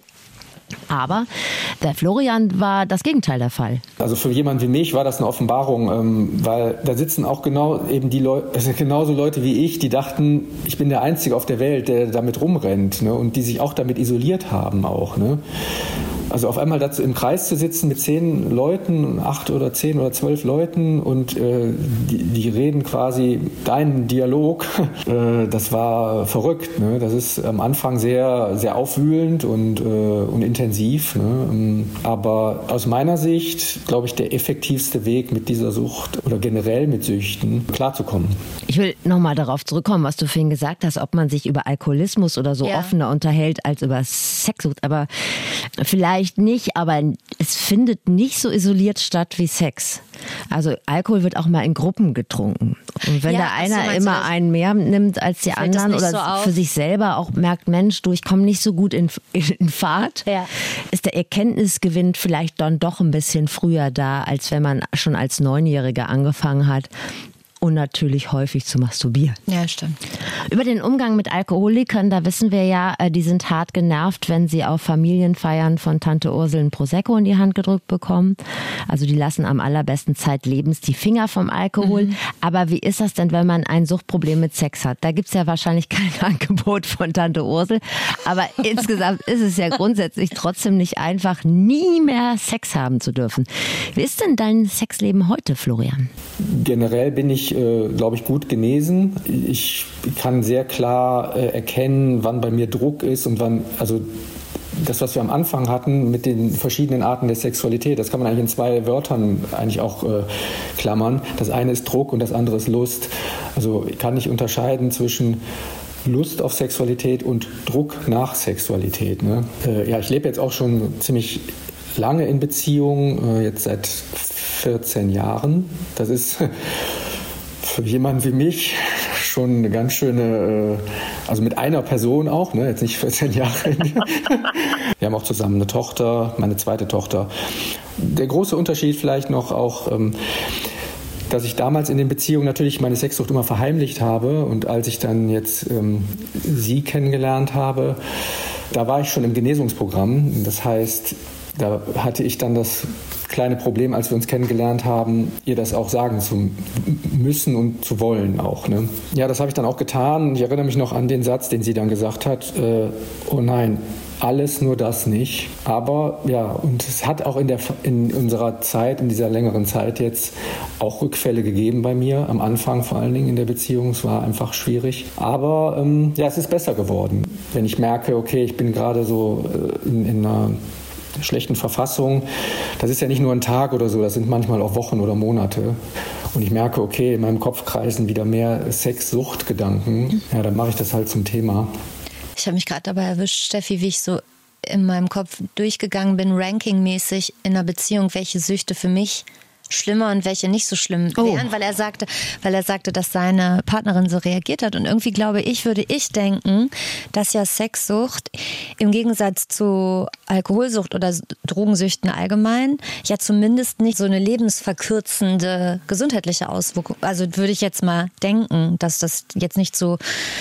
Aber der Florian war das Gegenteil der Fall. Also für jemanden wie mich war das eine Offenbarung, ähm, weil da sitzen auch genau eben die Leute, das sind genauso Leute wie ich, die dachten, ich bin der Einzige auf der Welt, der damit rumrennt, ne, und die sich auch damit isoliert haben auch, ne. Also auf einmal dazu im Kreis zu sitzen mit zehn Leuten, acht oder zehn oder zwölf Leuten und äh, die, die reden quasi deinen Dialog, äh, das war verrückt. Ne? Das ist am Anfang sehr, sehr aufwühlend und, äh, und intensiv. Ne? Aber aus meiner Sicht, glaube ich, der effektivste Weg, mit dieser Sucht oder generell mit Süchten klarzukommen. Ich will nochmal darauf zurückkommen, was du vorhin gesagt hast, ob man sich über Alkoholismus oder so ja. offener unterhält als über Sexsucht. Aber vielleicht nicht, aber es findet nicht so isoliert statt wie Sex. Also Alkohol wird auch mal in Gruppen getrunken. Und wenn ja, da einer so immer einen mehr nimmt als die anderen oder so für sich selber auch merkt, Mensch, du, ich komme nicht so gut in, in Fahrt, ja. ist der Erkenntnisgewinn vielleicht dann doch ein bisschen früher da, als wenn man schon als Neunjähriger angefangen hat. Und natürlich häufig zu masturbieren. Ja, stimmt. Über den Umgang mit Alkoholikern, da wissen wir ja, die sind hart genervt, wenn sie auf Familienfeiern von Tante Ursel ein Prosecco in die Hand gedrückt bekommen. Also die lassen am allerbesten zeitlebens die Finger vom Alkohol. Mhm. Aber wie ist das denn, wenn man ein Suchtproblem mit Sex hat? Da gibt's ja wahrscheinlich kein Angebot von Tante Ursel. Aber insgesamt ist es ja grundsätzlich trotzdem nicht einfach, nie mehr Sex haben zu dürfen. Wie ist denn dein Sexleben heute, Florian? Generell bin ich glaube ich, gut genesen. Ich kann sehr klar äh, erkennen, wann bei mir Druck ist und wann, also das, was wir am Anfang hatten mit den verschiedenen Arten der Sexualität, das kann man eigentlich in zwei Wörtern eigentlich auch äh, klammern. Das eine ist Druck und das andere ist Lust. Also ich kann nicht unterscheiden zwischen Lust auf Sexualität und Druck nach Sexualität. Ne? Äh, ja, ich lebe jetzt auch schon ziemlich lange in Beziehung, äh, jetzt seit vierzehn Jahren. Das ist für jemanden wie mich schon eine ganz schöne, also mit einer Person auch, ne, jetzt nicht vierzehn Jahre. Wir haben auch zusammen eine Tochter, meine zweite Tochter. Der große Unterschied vielleicht noch auch, dass ich damals in den Beziehungen natürlich meine Sexsucht immer verheimlicht habe und als ich dann jetzt ähm, sie kennengelernt habe, da war ich schon im Genesungsprogramm. Das heißt, da hatte ich dann das kleine Problem, als wir uns kennengelernt haben, ihr das auch sagen zu müssen und zu wollen auch. Ne? Ja, das habe ich dann auch getan. Ich erinnere mich noch an den Satz, den sie dann gesagt hat, äh, oh nein, alles nur das nicht. Aber ja, und es hat auch in, der, in unserer Zeit, in dieser längeren Zeit jetzt auch Rückfälle gegeben bei mir. Am Anfang vor allen Dingen in der Beziehung. Es war einfach schwierig. Aber ähm, ja, es ist besser geworden. Wenn ich merke, okay, ich bin gerade so äh, in, in einer schlechten Verfassung. Das ist ja nicht nur ein Tag oder so, das sind manchmal auch Wochen oder Monate. Und ich merke, okay, in meinem Kopf kreisen wieder mehr Sex-Sucht-Gedanken. Ja, dann mache ich das halt zum Thema. Ich habe mich gerade dabei erwischt, Steffi, wie ich so in meinem Kopf durchgegangen bin, rankingmäßig in einer Beziehung, welche Süchte für mich schlimmer und welche nicht so schlimm wären, oh. weil er sagte, weil er sagte, dass seine Partnerin so reagiert hat. Und irgendwie glaube ich, würde ich denken, dass ja Sexsucht im Gegensatz zu Alkoholsucht oder Drogensüchten allgemein ja zumindest nicht so eine lebensverkürzende gesundheitliche Auswirkung. Also würde ich jetzt mal denken, dass das jetzt nicht so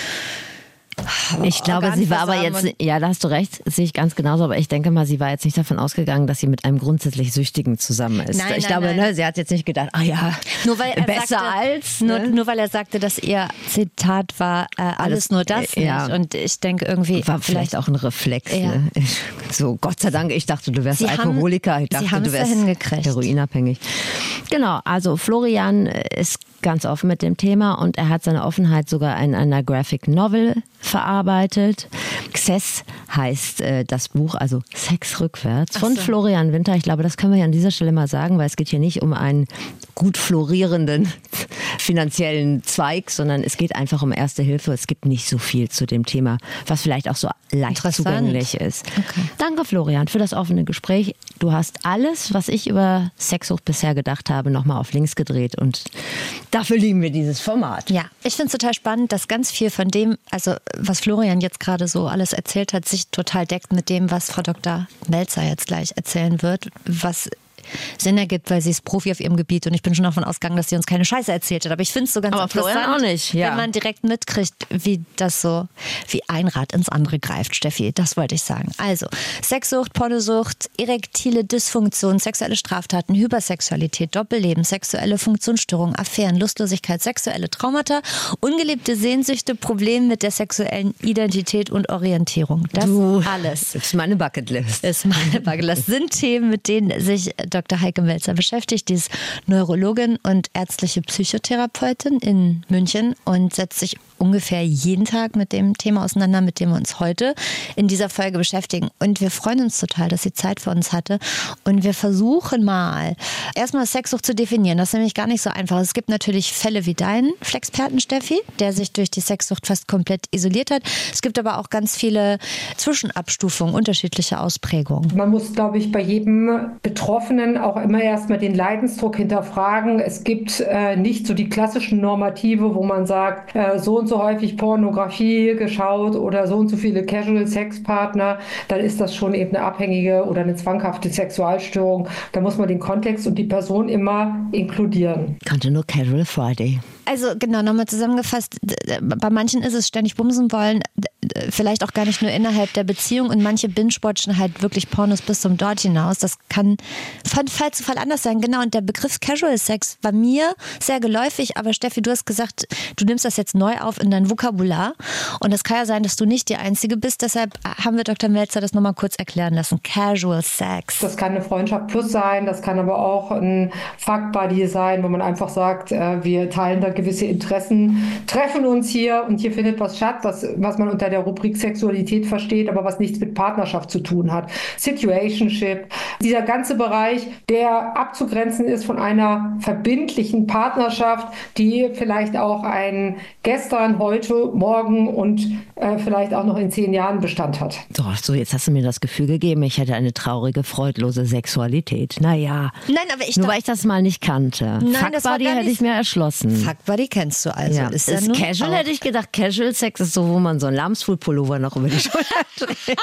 Ich glaube, sie war aber jetzt, ja, da hast du recht, sehe ich ganz genauso, aber ich denke mal, sie war jetzt nicht davon ausgegangen, dass sie mit einem grundsätzlich Süchtigen zusammen ist. Nein, ich nein, glaube, nein. Ne, sie hat jetzt nicht gedacht, ah ja, nur weil er besser sagte, als. Nur, Ne? nur weil er sagte, dass ihr Zitat war, äh, alles, alles nur das äh, ja. nicht. Und ich denke irgendwie. War vielleicht auch ein Reflex. Ja. Ne? So, Gott sei Dank, ich dachte, du wärst sie Alkoholiker. Haben, ich dachte, sie haben du wärst hingekriegt. heroinabhängig. Genau, also Florian ist ganz offen mit dem Thema und er hat seine Offenheit sogar in einer Graphic Novel verarbeitet. Xess heißt äh, das Buch, also Sex rückwärts, von so. Florian Winter. Ich glaube, das können wir ja an dieser Stelle mal sagen, weil es geht hier nicht um einen gut florierenden finanziellen Zweig, sondern es geht einfach um Erste Hilfe. Es gibt nicht so viel zu dem Thema, was vielleicht auch so leicht zugänglich ist. Okay. Danke, Florian, für das offene Gespräch. Du hast alles, was ich über Sexsucht bisher gedacht habe, nochmal auf links gedreht und dafür lieben wir dieses Format. Ja, ich finde es total spannend, dass ganz viel von dem, also was Florian jetzt gerade so alles erzählt hat, sich total deckt mit dem, was Frau Doktor Melzer jetzt gleich erzählen wird, was Sinn ergibt, weil sie ist Profi auf ihrem Gebiet und ich bin schon davon ausgegangen, dass sie uns keine Scheiße erzählt hat. Aber ich finde es so ganz Aber interessant, Florian auch nicht, ja. wenn man direkt mitkriegt, wie das so, wie ein Rad ins andere greift, Steffi. Das wollte ich sagen. Also, Sexsucht, Pornosucht, erektile Dysfunktion, sexuelle Straftaten, Hypersexualität, Doppelleben, sexuelle Funktionsstörungen, Affären, Lustlosigkeit, sexuelle Traumata, ungelebte Sehnsüchte, Probleme mit der sexuellen Identität und Orientierung. Das du, alles. Das ist meine Bucketlist. Ist meine Bucketlist. Sind Themen, mit denen sich Doktor Heike Melzer beschäftigt. Die ist Neurologin und ärztliche Psychotherapeutin in München und setzt sich ungefähr jeden Tag mit dem Thema auseinander, mit dem wir uns heute in dieser Folge beschäftigen. Und wir freuen uns total, dass sie Zeit für uns hatte. Und wir versuchen mal, erstmal Sexsucht zu definieren. Das ist nämlich gar nicht so einfach. Es gibt natürlich Fälle wie deinen Flexperten, Steffi, der sich durch die Sexsucht fast komplett isoliert hat. Es gibt aber auch ganz viele Zwischenabstufungen, unterschiedliche Ausprägungen. Man muss, glaube ich, bei jedem Betroffenen auch immer erstmal den Leidensdruck hinterfragen. Es gibt äh, nicht so die klassischen Normative, wo man sagt, äh, so und so häufig Pornografie geschaut oder so und so viele Casual-Sex-Partner, dann ist das schon eben eine abhängige oder eine zwanghafte Sexualstörung. Da muss man den Kontext und die Person immer inkludieren. Kannte nur Casual Friday. Also genau, nochmal zusammengefasst, bei manchen ist es ständig bumsen wollen, vielleicht auch gar nicht nur innerhalb der Beziehung und manche binge-watchen halt wirklich Pornos bis zum Dort hinaus. Das kann von Fall zu Fall anders sein. Genau, und der Begriff Casual Sex war mir sehr geläufig, aber Steffi, du hast gesagt, du nimmst das jetzt neu auf in dein Vokabular und es kann ja sein, dass du nicht die Einzige bist, deshalb haben wir Doktor Melzer das nochmal kurz erklären lassen. Casual Sex. Das kann eine Freundschaft plus sein, das kann aber auch ein Fuck Buddy sein, wo man einfach sagt, wir teilen da gewisse Interessen, treffen uns hier und hier findet was statt, was, was man unter der Rubrik Sexualität versteht, aber was nichts mit Partnerschaft zu tun hat. Situationship, dieser ganze Bereich, der abzugrenzen ist von einer verbindlichen Partnerschaft, die vielleicht auch ein gestern, heute, morgen und äh, vielleicht auch noch in zehn Jahren Bestand hat. Doch, so jetzt hast du mir das Gefühl gegeben, ich hätte eine traurige, freudlose Sexualität. Naja, Nein, aber ich nur dachte, weil ich das mal nicht kannte. Nein, Fuck das war Buddy gar hätte nicht- ich mir erschlossen. Fuck Buddy kennst du also. Ja. Ist, Ist ja nun Casual, auch- hätte ich gedacht. Casual Sex ist so, wo man so einen Lamsfuhl-Pullover noch über die Schulter trägt.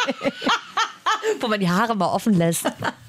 wo man die Haare mal offen lässt.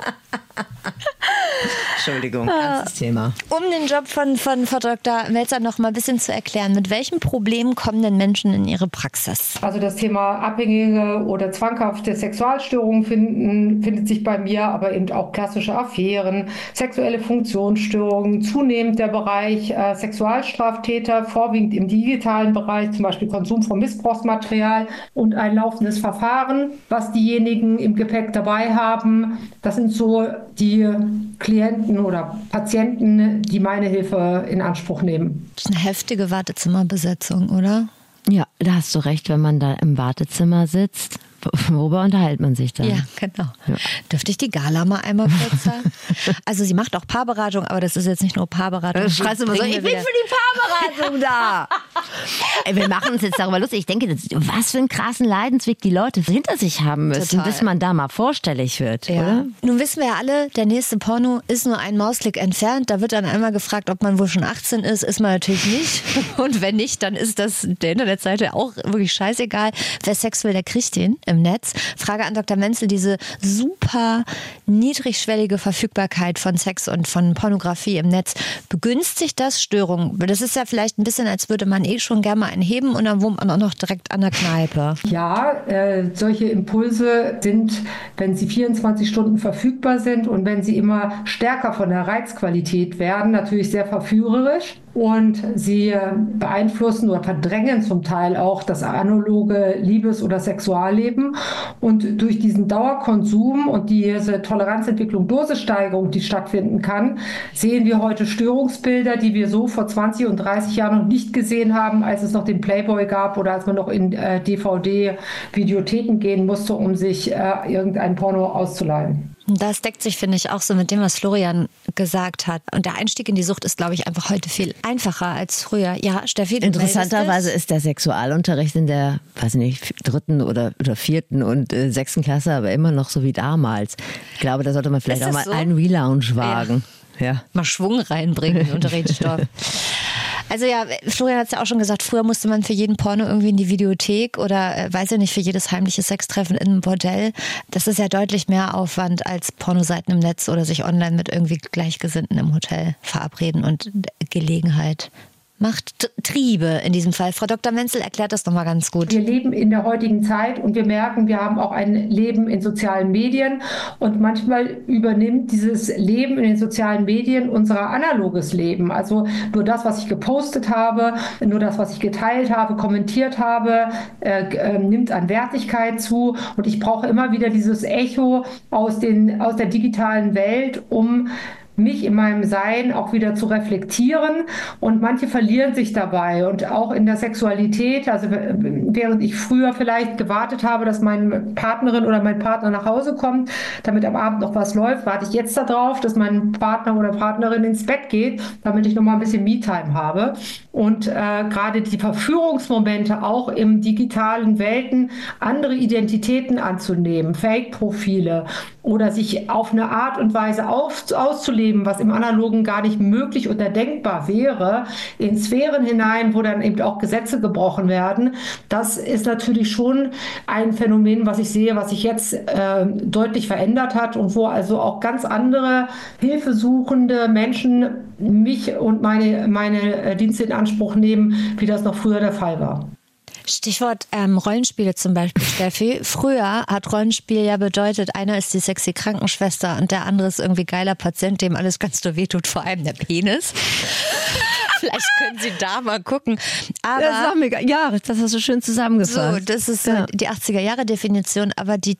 Entschuldigung, ernstes Thema. Um den Job von, von Frau Doktor Melzer noch mal ein bisschen zu erklären, mit welchen Problemen kommen denn Menschen in ihre Praxis? Also das Thema abhängige oder zwanghafte Sexualstörungen finden, findet sich bei mir, aber eben auch klassische Affären, sexuelle Funktionsstörungen, zunehmend der Bereich äh, Sexualstraftäter, vorwiegend im digitalen Bereich, zum Beispiel Konsum von Missbrauchsmaterial und ein laufendes Verfahren, was diejenigen im Gepäck dabei haben. Das sind so die Klienten oder Patienten, die meine Hilfe in Anspruch nehmen. Das ist eine heftige Wartezimmerbesetzung, oder? Ja, da hast du recht, wenn man da im Wartezimmer sitzt. Worüber unterhält man sich dann? Ja, genau. Ja. Dürfte ich die Gala mal einmal kurz sagen? Also sie macht auch Paarberatung, aber das ist jetzt nicht nur Paarberatung. Du schreist immer so, Bringen ich wir bin wieder- für die Paarberatung da. Wir machen uns jetzt darüber lustig. Ich denke, das, was für einen krassen Leidensweg die Leute hinter sich haben müssen, Total. bis man da mal vorstellig wird, ja. oder? Nun wissen wir ja alle, der nächste Porno ist nur ein Mausklick entfernt. Da wird dann einmal gefragt, ob man wohl schon achtzehn ist. Ist man natürlich nicht. Und wenn nicht, dann ist das der Internetseite auch wirklich scheißegal. Wer Sex will, der kriegt den im Netz. Frage an Doktor Menzel, diese super niedrigschwellige Verfügbarkeit von Sex und von Pornografie im Netz, begünstigt das Störungen? Das ist ja vielleicht ein bisschen, als würde man eh schon gerne mal einen heben und dann wohnt man auch noch direkt an der Kneipe. Ja, äh, solche Impulse sind, wenn sie vierundzwanzig Stunden verfügbar sind und wenn sie immer stärker von der Reizqualität werden, natürlich sehr verführerisch. Und sie beeinflussen oder verdrängen zum Teil auch das analoge Liebes- oder Sexualleben. Und durch diesen Dauerkonsum und diese Toleranzentwicklung, Dosissteigerung, die stattfinden kann, sehen wir heute Störungsbilder, die wir so vor zwanzig und dreißig Jahren noch nicht gesehen haben, als es noch den Playboy gab oder als man noch in äh, D V D-Videotheken gehen musste, um sich äh, irgendein Porno auszuleihen. Das deckt sich, finde ich, auch so mit dem, was Florian gesagt hat. Und der Einstieg in die Sucht ist, glaube ich, einfach heute viel einfacher als früher. Ja, Steffi, du Interessanterweise ist der Sexualunterricht in der, weiß nicht, dritten oder, oder vierten und äh, sechsten Klasse aber immer noch so wie damals. Ich glaube, da sollte man vielleicht auch mal so? einen Relaunch wagen. Ja. Ja. Mal Schwung reinbringen in den Unterrichtsstoff. Also ja, Florian hat es ja auch schon gesagt, früher musste man für jeden Porno irgendwie in die Videothek oder, äh, weiß ich nicht, für jedes heimliche Sextreffen in einem Bordell. Das ist ja deutlich mehr Aufwand als Pornoseiten im Netz oder sich online mit irgendwie Gleichgesinnten im Hotel verabreden und Gelegenheit. Macht Triebe in diesem Fall. Frau Doktor Menzel erklärt das nochmal ganz gut. Wir leben in der heutigen Zeit und wir merken, wir haben auch ein Leben in sozialen Medien und manchmal übernimmt dieses Leben in den sozialen Medien unser analoges Leben. Also nur das, was ich gepostet habe, nur das, was ich geteilt habe, kommentiert habe, äh, äh, nimmt an Wertigkeit zu und ich brauche immer wieder dieses Echo aus, den, aus der digitalen Welt, um mich in meinem Sein auch wieder zu reflektieren und manche verlieren sich dabei und auch in der Sexualität, also während ich früher vielleicht gewartet habe, dass meine Partnerin oder mein Partner nach Hause kommt, damit am Abend noch was läuft, warte ich jetzt darauf, dass mein Partner oder Partnerin ins Bett geht, damit ich noch mal ein bisschen Me-Time habe und äh, gerade die Verführungsmomente auch im digitalen Welten, andere Identitäten anzunehmen, Fake-Profile oder sich auf eine Art und Weise auf, auszuleben, was im Analogen gar nicht möglich oder denkbar wäre, in Sphären hinein, wo dann eben auch Gesetze gebrochen werden. Das ist natürlich schon ein Phänomen, was ich sehe, was sich jetzt äh, deutlich verändert hat und wo also auch ganz andere hilfesuchende Menschen mich und meine, meine Dienste in Anspruch nehmen, wie das noch früher der Fall war. Stichwort ähm, Rollenspiele zum Beispiel, Steffi. Früher hat Rollenspiel ja bedeutet, einer ist die sexy Krankenschwester und der andere ist irgendwie geiler Patient, dem alles ganz so wehtut, vor allem der Penis. Vielleicht können Sie da mal gucken. Aber das war mega. Ja, das hast du schön zusammengefasst. So, das ist ja. die achtziger-Jahre-Definition, aber die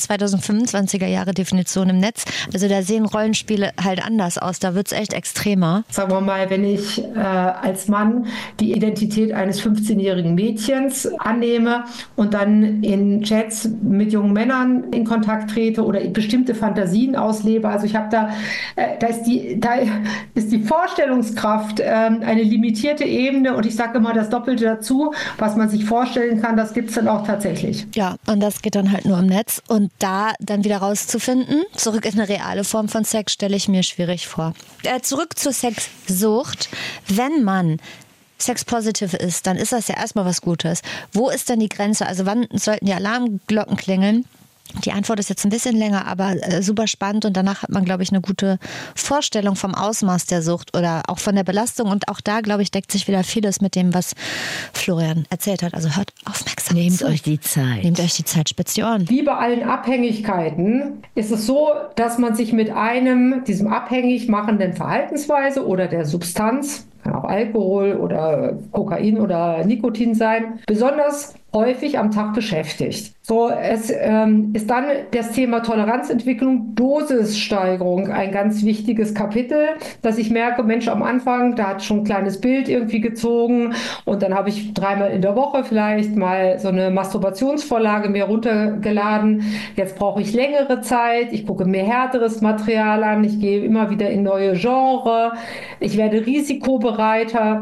zweitausendfünfundzwanziger-Jahre-Definition im Netz, also da sehen Rollenspiele halt anders aus. Da wird es echt extremer. Sagen wir mal, wenn ich äh, als Mann die Identität eines fünfzehnjährigen Mädchens annehme und dann in Chats mit jungen Männern in Kontakt trete oder bestimmte Fantasien auslebe. Also ich habe da, äh, da, ist die, da ist die Vorstellungskraft äh, eine limitierte Ebene und ich sage immer das Doppelte dazu, was man sich vorstellen kann, das gibt es dann auch tatsächlich. Ja, und das geht dann halt nur im Netz und da dann wieder rauszufinden, zurück in eine reale Form von Sex, stelle ich mir schwierig vor. Äh, zurück zur Sexsucht. Wenn man Sex-positive ist, dann ist das ja erstmal was Gutes. Wo ist denn die Grenze? Also wann sollten die Alarmglocken klingeln? Die Antwort ist jetzt ein bisschen länger, aber äh, super spannend und danach hat man, glaube ich, eine gute Vorstellung vom Ausmaß der Sucht oder auch von der Belastung und auch da, glaube ich, deckt sich wieder vieles mit dem, was Florian erzählt hat. Also hört aufmerksam Nehmt zu. euch die Zeit. Nehmt euch die Zeit, spitzt die Ohren. Wie bei allen Abhängigkeiten ist es so, dass man sich mit einem, diesem abhängig machenden Verhaltensweise oder der Substanz, kann auch Alkohol oder Kokain oder Nikotin sein, besonders häufig am Tag beschäftigt. So, es ähm, ist dann das Thema Toleranzentwicklung, Dosissteigerung ein ganz wichtiges Kapitel, dass ich merke, Mensch, am Anfang, da hat schon ein kleines Bild irgendwie gezogen und dann habe ich dreimal in der Woche vielleicht mal so eine Masturbationsvorlage mir runtergeladen. Jetzt brauche ich längere Zeit, ich gucke mir härteres Material an, ich gehe immer wieder in neue Genre, ich werde risikobereiter.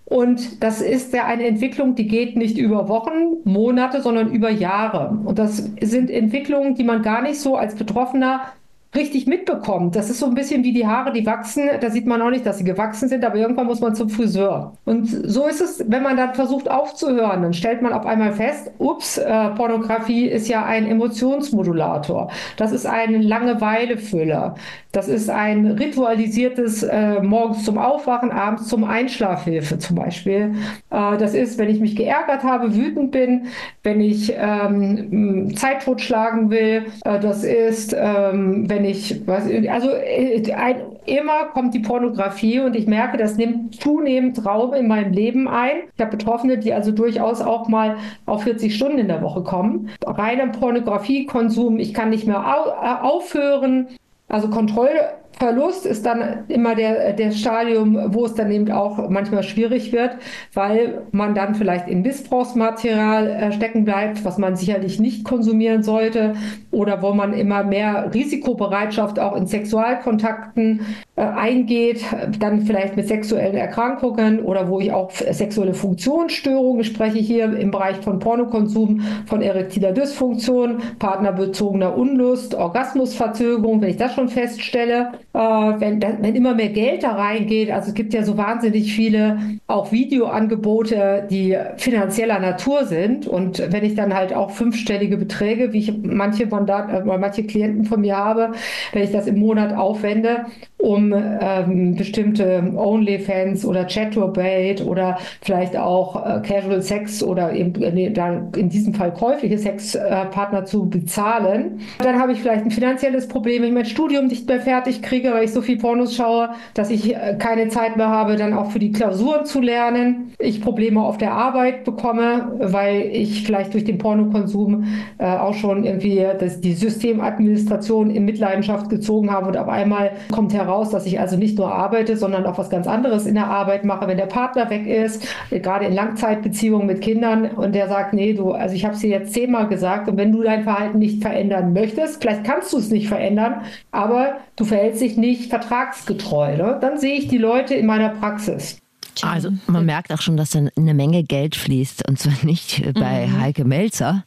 Und das ist ja eine Entwicklung, die geht nicht über Wochen, Monate, sondern über Jahre. Und das sind Entwicklungen, die man gar nicht so als Betroffener richtig mitbekommt. Das ist so ein bisschen wie die Haare, die wachsen. Da sieht man auch nicht, dass sie gewachsen sind, aber irgendwann muss man zum Friseur. Und so ist es, wenn man dann versucht aufzuhören, dann stellt man auf einmal fest, ups, äh, Pornografie ist ja ein Emotionsmodulator. Das ist ein Langeweilefüller. Das ist ein ritualisiertes äh, morgens zum Aufwachen, abends zum Einschlafhilfe zum Beispiel. Äh, das ist, wenn ich mich geärgert habe, wütend bin, wenn ich ähm, Zeit totschlagen will. Äh, das ist, ähm, wenn ich, was, also äh, ein, immer kommt die Pornografie und ich merke, das nimmt zunehmend Raum in meinem Leben ein. Ich habe Betroffene, die also durchaus auch mal auf vierzig Stunden in der Woche kommen. Reiner Pornografiekonsum, ich kann nicht mehr au äh, aufhören. Also Kontrollverlust ist dann immer der, der Stadium, wo es dann eben auch manchmal schwierig wird, weil man dann vielleicht in Missbrauchsmaterial äh, stecken bleibt, was man sicherlich nicht konsumieren sollte, oder wo man immer mehr Risikobereitschaft auch in Sexualkontakten äh, eingeht, dann vielleicht mit sexuellen Erkrankungen oder wo ich auch sexuelle Funktionsstörungen spreche, hier im Bereich von Pornokonsum, von erektiler Dysfunktion, partnerbezogener Unlust, Orgasmusverzögerung, wenn ich das schon feststelle, äh, wenn, wenn immer mehr Geld da reingeht, also es gibt ja so wahnsinnig viele auch Videoangebote, die finanzieller Natur sind, und wenn ich dann halt auch fünfstellige Beträge, wie ich manche Mandat, äh, manche Klienten von mir habe, wenn ich das im Monat aufwende, um ähm, bestimmte OnlyFans oder Chaturbate oder vielleicht auch äh, Casual Sex oder eben nee, dann in diesem Fall käufliche Sexpartner äh, zu bezahlen, dann habe ich vielleicht ein finanzielles Problem, wenn ich mein Studium nicht mehr fertig kriege, weil ich so viel Pornos schaue, dass ich äh, keine Zeit mehr habe, dann auch für die Klausuren zu lernen. Ich Probleme auf der Arbeit bekomme, weil ich vielleicht durch den Pornokonsum äh, auch schon irgendwie das, die Systemadministration in Mitleidenschaft gezogen habe, und auf einmal kommt heraus, dass ich also nicht nur arbeite, sondern auch was ganz anderes in der Arbeit mache, wenn der Partner weg ist, gerade in Langzeitbeziehungen mit Kindern, und der sagt, nee, du, also ich habe es dir jetzt zehnmal gesagt, und wenn du dein Verhalten nicht verändern möchtest, vielleicht kannst du es nicht verändern, aber du verhältst dich nicht vertragsgetreu, ne? Dann sehe ich die Leute in meiner Praxis. Also man merkt auch schon, dass dann eine Menge Geld fließt, und zwar nicht bei mhm. Heike Melzer,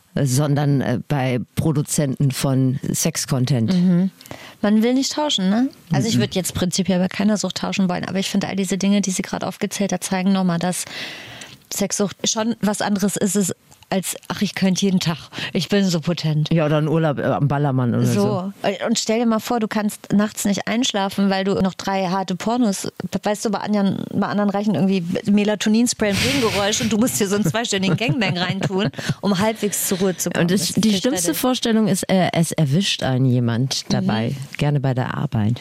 sondern bei Produzenten von Sex-Content. Mhm. Man will nicht tauschen, ne? Also ich würde jetzt prinzipiell bei keiner Sucht tauschen wollen, aber ich finde all diese Dinge, die Sie gerade aufgezählt haben, zeigen nochmal, dass Sexsucht schon was anderes ist, es als, ach, ich könnte jeden Tag, ich bin so potent. Ja, oder ein Urlaub am Ballermann oder so. So. Und stell dir mal vor, du kannst nachts nicht einschlafen, weil du noch drei harte Pornos, weißt du, bei anderen, bei anderen reichen irgendwie Melatonin-Spray und Regengeräusch, und du musst dir so einen zweistündigen Gangbang reintun, um halbwegs zur Ruhe zu kommen. Und das, das die schlimmste Vorstellung ist, äh, es erwischt einen jemand dabei, mhm. gerne bei der Arbeit.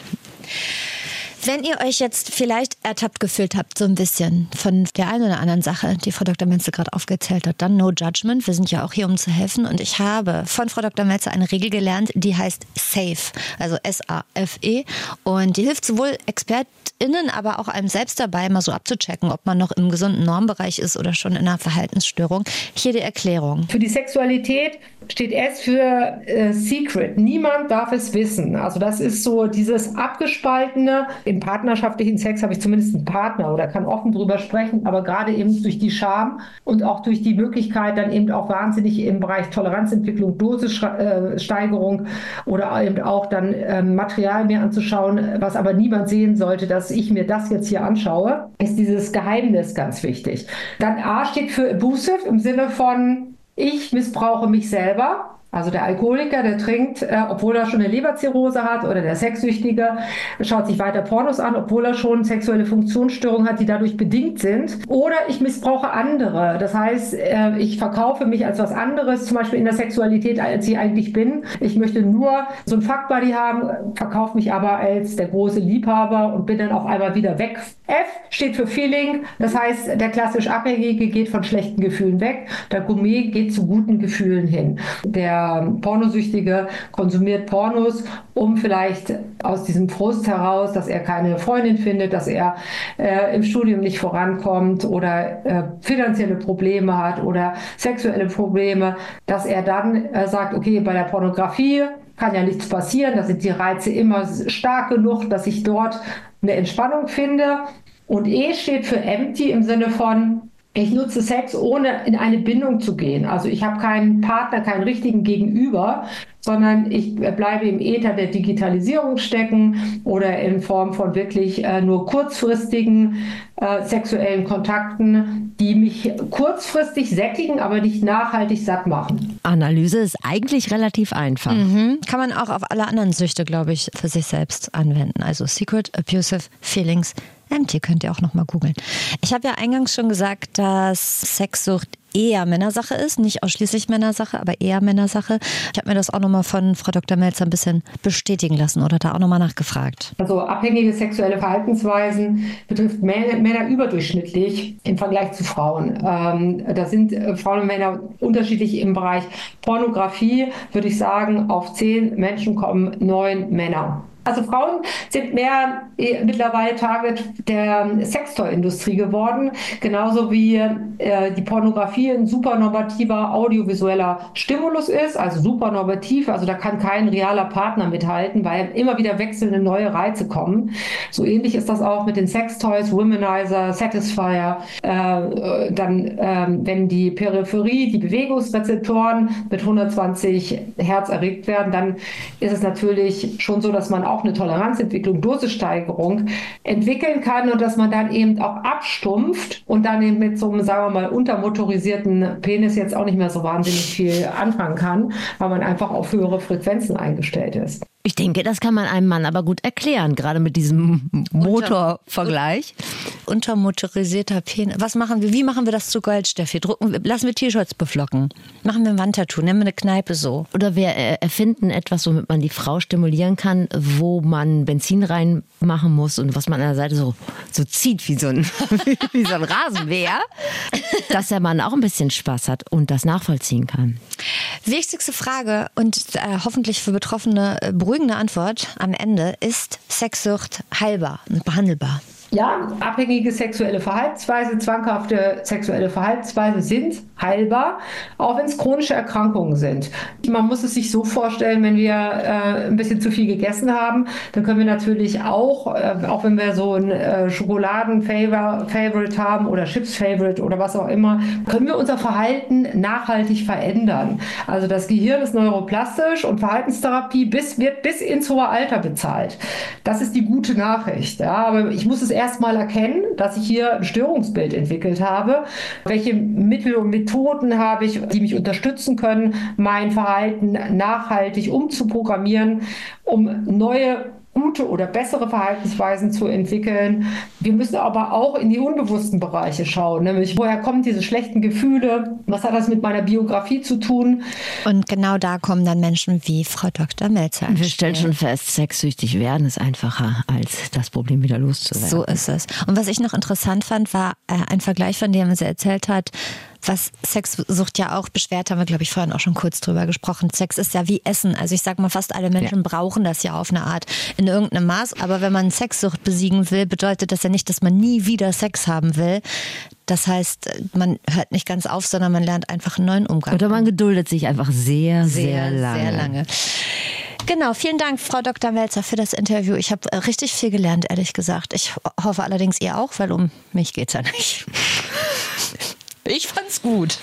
Wenn ihr euch jetzt vielleicht ertappt gefühlt habt, so ein bisschen von der einen oder anderen Sache, die Frau Doktor Melzer gerade aufgezählt hat, dann no judgment. Wir sind ja auch hier, um zu helfen. Und ich habe von Frau Doktor Melzer eine Regel gelernt, die heißt SAFE, also S A F E. Und die hilft sowohl ExpertInnen, aber auch einem selbst dabei, mal so abzuchecken, ob man noch im gesunden Normbereich ist oder schon in einer Verhaltensstörung. Hier die Erklärung. Für die Sexualität steht S für äh, Secret. Niemand darf es wissen. Also das ist so dieses Abgespaltene. Im partnerschaftlichen Sex habe ich zumindest einen Partner oder kann offen drüber sprechen, aber gerade eben durch die Scham und auch durch die Möglichkeit, dann eben auch wahnsinnig im Bereich Toleranzentwicklung, Dosissteigerung oder eben auch dann äh, Material mir anzuschauen, was aber niemand sehen sollte, dass ich mir das jetzt hier anschaue, ist dieses Geheimnis ganz wichtig. Dann A steht für abusive im Sinne von ich missbrauche mich selber. Also der Alkoholiker, der trinkt, äh, obwohl er schon eine Leberzirrhose hat, oder der Sexsüchtige schaut sich weiter Pornos an, obwohl er schon sexuelle Funktionsstörungen hat, die dadurch bedingt sind. Oder ich missbrauche andere. Das heißt, äh, ich verkaufe mich als was anderes, zum Beispiel in der Sexualität, als ich eigentlich bin. Ich möchte nur so ein Fuckbuddy haben, verkaufe mich aber als der große Liebhaber und bin dann auf einmal wieder weg. F steht für Feeling. Das heißt, der klassisch Abhängige geht von schlechten Gefühlen weg. Der Gourmet geht zu guten Gefühlen hin. Der Pornosüchtige konsumiert Pornos, um vielleicht aus diesem Frust heraus, dass er keine Freundin findet, dass er äh, im Studium nicht vorankommt oder äh, finanzielle Probleme hat oder sexuelle Probleme, dass er dann äh, sagt, okay, bei der Pornografie kann ja nichts passieren, da sind die Reize immer stark genug, dass ich dort eine Entspannung finde. Und E steht für empty im Sinne von, ich nutze Sex, ohne in eine Bindung zu gehen. Also ich habe keinen Partner, keinen richtigen Gegenüber, sondern ich bleibe im Äther der Digitalisierung stecken oder in Form von wirklich äh, nur kurzfristigen äh, sexuellen Kontakten, die mich kurzfristig sättigen, aber nicht nachhaltig satt machen. Analyse ist eigentlich relativ einfach. Mhm. Kann man auch auf alle anderen Süchte, glaube ich, für sich selbst anwenden. Also Secret Abusive Feelings Empty könnt ihr auch noch mal googeln. Ich habe ja eingangs schon gesagt, dass Sexsucht eher Männersache ist, nicht ausschließlich Männersache, aber eher Männersache. Ich habe mir das auch nochmal von Frau Doktor Melzer ein bisschen bestätigen lassen oder da auch nochmal nachgefragt. Also abhängige sexuelle Verhaltensweisen betrifft Männer, Männer überdurchschnittlich im Vergleich zu Frauen. Ähm, da sind Frauen und Männer unterschiedlich im Bereich Pornografie, würde ich sagen, auf zehn Menschen kommen neun Männer. Also Frauen sind mehr äh, mittlerweile Target der Sextoy-Industrie geworden, genauso wie äh, die Pornografie ein supernormativer audiovisueller Stimulus ist, also supernormativ, also da kann kein realer Partner mithalten, weil immer wieder wechselnde neue Reize kommen. So ähnlich ist das auch mit den Sextoys, Womanizer, Satisfier, äh, dann äh, wenn die Peripherie, die Bewegungsrezeptoren mit hundertzwanzig Hertz erregt werden, dann ist es natürlich schon so, dass man auch eine Toleranzentwicklung, Dosissteigerung entwickeln kann und dass man dann eben auch abstumpft und dann eben mit so einem, sagen wir mal, untermotorisierten Penis jetzt auch nicht mehr so wahnsinnig viel anfangen kann, weil man einfach auf höhere Frequenzen eingestellt ist. Ich denke, das kann man einem Mann aber gut erklären, gerade mit diesem Motorvergleich. Untermotorisierter Penis. Was machen wir? Wie machen wir das zu Gold, Steffi? Drucken wir, lassen wir T-Shirts beflocken? Machen wir ein Wandtattoo? Nennen wir eine Kneipe so? Oder wir erfinden etwas, womit man die Frau stimulieren kann, wo man Benzin reinmachen muss und was man an der Seite so, so zieht wie so ein, wie so ein Rasenmäher, dass der Mann auch ein bisschen Spaß hat und das nachvollziehen kann. Wichtigste Frage und äh, hoffentlich für Betroffene äh, beruhigende Antwort am Ende: Ist Sexsucht heilbar und behandelbar? Ja, abhängige sexuelle Verhaltensweise, zwanghafte sexuelle Verhaltensweise sind heilbar, auch wenn es chronische Erkrankungen sind. Man muss es sich so vorstellen, wenn wir äh, ein bisschen zu viel gegessen haben, dann können wir natürlich auch, äh, auch wenn wir so ein äh, Schokoladen-Favorite haben oder Chips-Favorite oder was auch immer, können wir unser Verhalten nachhaltig verändern. Also das Gehirn ist neuroplastisch und Verhaltenstherapie bis, wird bis ins hohe Alter bezahlt. Das ist die gute Nachricht. Ja, aber ich muss es erstmal erkennen, dass ich hier ein Störungsbild entwickelt habe. Welche Mittel und Methoden habe ich, die mich unterstützen können, mein Verhalten nachhaltig umzuprogrammieren, um neue gute oder bessere Verhaltensweisen zu entwickeln. Wir müssen aber auch in die unbewussten Bereiche schauen, nämlich woher kommen diese schlechten Gefühle, was hat das mit meiner Biografie zu tun? Und genau da kommen dann Menschen wie Frau Doktor Melzer. Wir stellen schon fest, sexsüchtig werden ist einfacher, als das Problem wieder loszuwerden. So ist es. Und was ich noch interessant fand, war äh, ein Vergleich, von dem sie erzählt hat, was Sexsucht ja auch beschwert, haben wir, glaube ich, vorhin auch schon kurz drüber gesprochen. Sex ist ja wie Essen. Also ich sag mal, fast alle Menschen ja. brauchen das ja auf eine Art in irgendeinem Maß. Aber wenn man Sexsucht besiegen will, bedeutet das ja nicht, dass man nie wieder Sex haben will. Das heißt, man hört nicht ganz auf, sondern man lernt einfach einen neuen Umgang. Oder man geduldet sich einfach sehr, sehr, sehr lange. Sehr lange. Genau, vielen Dank, Frau Doktor Melzer, für das Interview. Ich habe richtig viel gelernt, ehrlich gesagt. Ich hoffe allerdings, ihr auch, weil um mich geht's ja nicht. Ich fand's gut.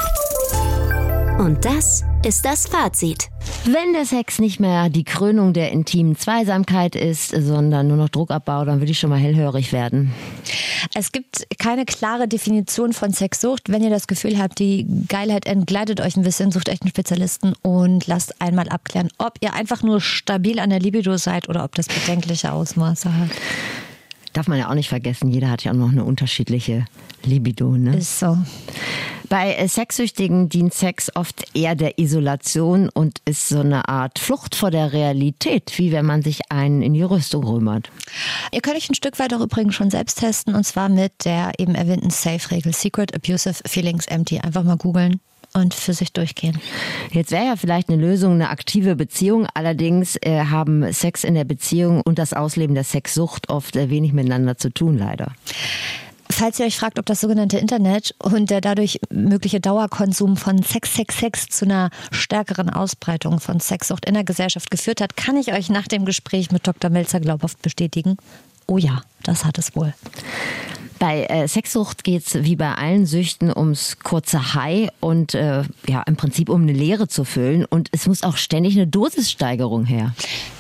Und das ist das Fazit. Wenn der Sex nicht mehr die Krönung der intimen Zweisamkeit ist, sondern nur noch Druckabbau, dann würde ich schon mal hellhörig werden. Es gibt keine klare Definition von Sexsucht. Wenn ihr das Gefühl habt, die Geilheit entgleitet euch ein bisschen, sucht euch einen Spezialisten und lasst einmal abklären, ob ihr einfach nur stabil an der Libido seid oder ob das bedenkliche Ausmaße hat. Darf man ja auch nicht vergessen, jeder hat ja auch noch eine unterschiedliche Libido, ne? Ist so. Bei Sexsüchtigen dient Sex oft eher der Isolation und ist so eine Art Flucht vor der Realität, wie wenn man sich einen in die Rüstung rümmert. Ihr könnt euch ein Stück weit auch übrigens schon selbst testen, und zwar mit der eben erwähnten Safe-Regel. Secret Abusive Feelings Empty. Einfach mal googeln und für sich durchgehen. Jetzt wäre ja vielleicht eine Lösung eine aktive Beziehung. Allerdings äh, haben Sex in der Beziehung und das Ausleben der Sexsucht oft äh, wenig miteinander zu tun, leider. Falls ihr euch fragt, ob das sogenannte Internet und der dadurch mögliche Dauerkonsum von Sex, Sex, Sex zu einer stärkeren Ausbreitung von Sexsucht in der Gesellschaft geführt hat, kann ich euch nach dem Gespräch mit Doktor Melzer glaubhaft bestätigen. Oh ja, das hat es wohl. Bei äh, Sexsucht geht es wie bei allen Süchten ums kurze High und äh, ja im Prinzip um eine Leere zu füllen. Und es muss auch ständig eine Dosissteigerung her.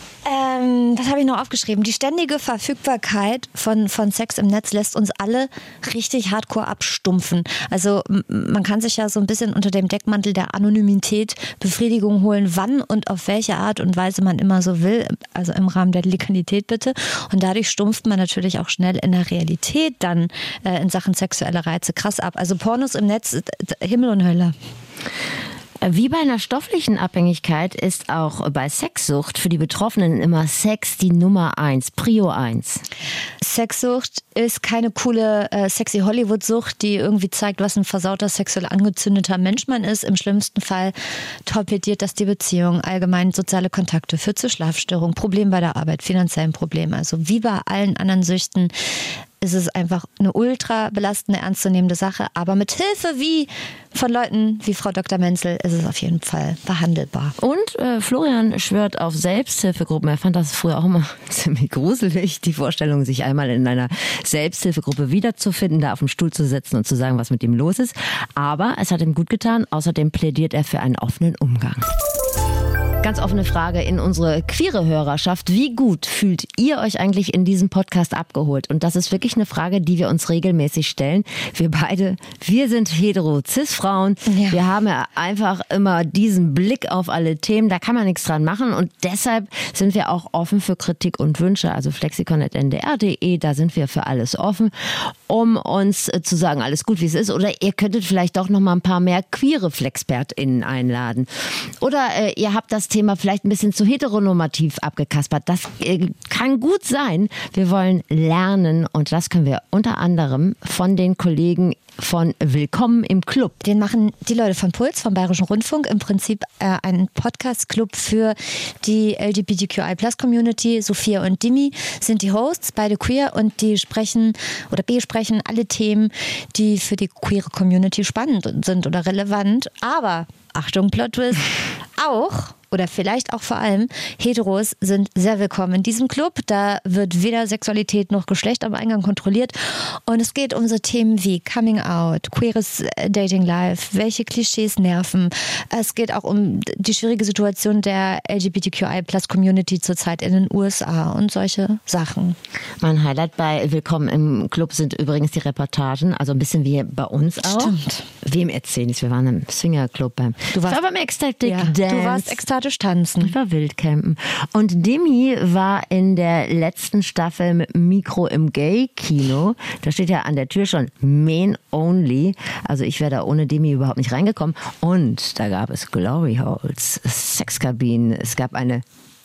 Ähm, was habe ich noch aufgeschrieben? Die ständige Verfügbarkeit von, von Sex im Netz lässt uns alle richtig hardcore abstumpfen. Also m- man kann sich ja so ein bisschen unter dem Deckmantel der Anonymität Befriedigung holen, wann und auf welche Art und Weise man immer so will. Also im Rahmen der Legalität bitte. Und dadurch stumpft man natürlich auch schnell in der Realität dann äh, in Sachen sexuelle Reize krass ab. Also Pornos im Netz, Himmel und Hölle. Wie bei einer stofflichen Abhängigkeit ist auch bei Sexsucht für die Betroffenen immer Sex die Nummer eins, Prio eins. Sexsucht ist keine coole, äh, sexy Hollywood-Sucht, die irgendwie zeigt, was ein versauter, sexuell angezündeter Mensch man ist. Im schlimmsten Fall torpediert das die Beziehung, allgemein soziale Kontakte, führt zu Schlafstörungen, Problem bei der Arbeit, finanziellen Problemen. Also wie bei allen anderen Süchten ist es einfach eine ultra belastende, ernstzunehmende Sache. Aber mit Hilfe wie von Leuten wie Frau Doktor Menzel ist es auf jeden Fall behandelbar. Und äh, Florian schwört auf Selbsthilfegruppen. Er fand das früher auch immer ziemlich gruselig, die Vorstellung, sich einmal in einer Selbsthilfegruppe wiederzufinden, da auf dem Stuhl zu sitzen und zu sagen, was mit ihm los ist. Aber es hat ihm gut getan. Außerdem plädiert er für einen offenen Umgang. Ganz offene Frage in unsere queere Hörerschaft. Wie gut fühlt ihr euch eigentlich in diesem Podcast abgeholt? Und das ist wirklich eine Frage, die wir uns regelmäßig stellen. Wir beide, wir sind hetero-cis-Frauen. Ja. Wir haben ja einfach immer diesen Blick auf alle Themen. Da kann man nichts dran machen. Und deshalb sind wir auch offen für Kritik und Wünsche. Also flexikon punkt n d r punkt d e, da sind wir für alles offen, um uns zu sagen, alles gut, wie es ist. Oder ihr könntet vielleicht doch noch mal ein paar mehr queere FlexpertInnen einladen. Oder äh, ihr habt das Thema vielleicht ein bisschen zu heteronormativ abgekaspert. Das äh, kann gut sein. Wir wollen lernen und das können wir unter anderem von den Kollegen von Willkommen im Club. Den machen die Leute von Puls, vom Bayerischen Rundfunk, im Prinzip äh, einen Podcast-Club für die L G B T Q I Plus Community. Sophia und Dimi sind die Hosts, beide queer, und die sprechen oder besprechen alle Themen, die für die queere Community spannend sind oder relevant. Aber, Achtung, Plot-Twist, auch oder vielleicht auch vor allem Heteros sind sehr willkommen in diesem Club. Da wird weder Sexualität noch Geschlecht am Eingang kontrolliert. Und es geht um so Themen wie Coming Out, queeres Dating Life, welche Klischees nerven. Es geht auch um die schwierige Situation der L G B T Q I Plus Community zurzeit in den U S A und solche Sachen. Mein Highlight bei Willkommen im Club sind übrigens die Reportagen, also ein bisschen wie bei uns auch. Stimmt. Wem erzählen ich? Wir waren im Swingerclub beim Du warst, ich war beim Ecstatic ja, Dance. Du warst ekstatisch tanzen. Ich war Wildcampen. Und Demi war in der letzten Staffel mit Mikro im Gay-Kino. Da steht ja an der Tür schon Men Only. Also ich wäre da ohne Demi überhaupt nicht reingekommen. Und da gab es Glory Holes, Sexkabinen. Es gab eine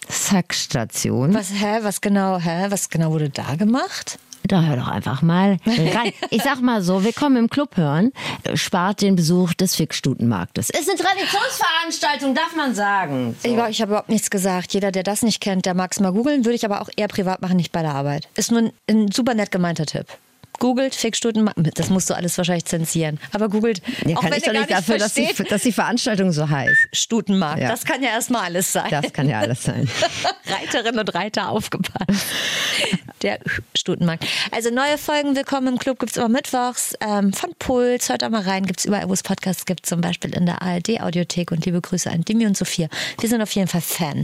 Sexstation. Was, hä, was genau, hä, was genau wurde da gemacht? Da hör doch einfach mal rein. Ich sag mal so, Willkommen im Club hören spart den Besuch des Fixstutenmarktes. Ist eine Traditionsveranstaltung, darf man sagen. So. Ich, ich habe überhaupt nichts gesagt. Jeder, der das nicht kennt, der mag es mal googeln. Würde ich aber auch eher privat machen, nicht bei der Arbeit. Ist nur ein, ein super nett gemeinter Tipp. Googelt Fixstutenmarkt. Das musst du alles wahrscheinlich zensieren. Aber googelt, ja, auch kann wenn ich ihr doch gar nicht nicht dafür, dass die, versteht, dass die Veranstaltung so heißt. Stutenmarkt. Ja. Das kann ja erstmal alles sein. Das kann ja alles sein. Reiterinnen und Reiter, aufgepasst. Der Stutenmarkt. Also neue Folgen Willkommen im Club gibt es immer mittwochs ähm, von Puls. Hört da mal rein. Gibt es überall, wo es Podcasts gibt. Zum Beispiel in der A R D-Audiothek. Und liebe Grüße an Dimi und Sophia. Wir sind auf jeden Fall Fan.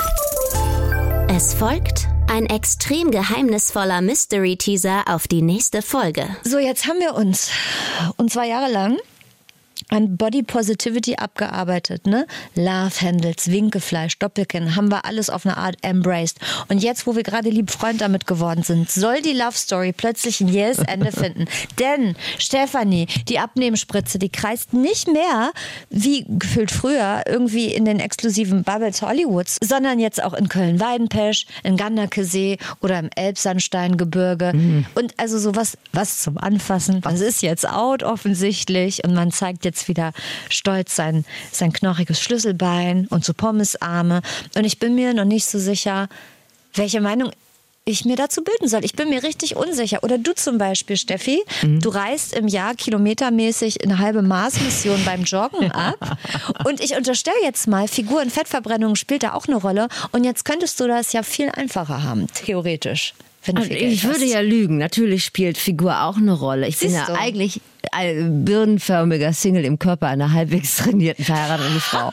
Es folgt ein extrem geheimnisvoller Mystery-Teaser auf die nächste Folge. So, jetzt haben wir uns, und zwar jahrelang, an Body Positivity abgearbeitet, ne? Love Handles, Winkefleisch, Doppelkinn, haben wir alles auf eine Art embraced. Und jetzt, wo wir gerade lieb Freund damit geworden sind, soll die Love Story plötzlich ein jähes Ende finden. Denn Stefanie, die Abnehmspritze, die kreist nicht mehr, wie gefühlt früher, irgendwie in den exklusiven Bubbles Hollywoods, sondern jetzt auch in Köln-Weidenpesch, in Gandakesee oder im Elbsandsteingebirge. Mhm. Und also sowas, was zum Anfassen, was ist jetzt out offensichtlich, und man zeigt jetzt wieder stolz sein, sein knochiges Schlüsselbein und so Pommesarme. Und ich bin mir noch nicht so sicher, welche Meinung ich mir dazu bilden soll. Ich bin mir richtig unsicher. Oder du zum Beispiel, Steffi, mhm. du reist im Jahr kilometermäßig eine halbe Mars-Mission beim Joggen ab. Und ich unterstelle jetzt mal, Figur- und Fettverbrennung spielt da auch eine Rolle. Und jetzt könntest du das ja viel einfacher haben, theoretisch. Wenn du viel Geld ich hast. würde ja lügen. Natürlich spielt Figur auch eine Rolle. Ich Siehst bin ja du? eigentlich ein birnenförmiger Single im Körper einer halbwegs trainierten, verheirateten Frau.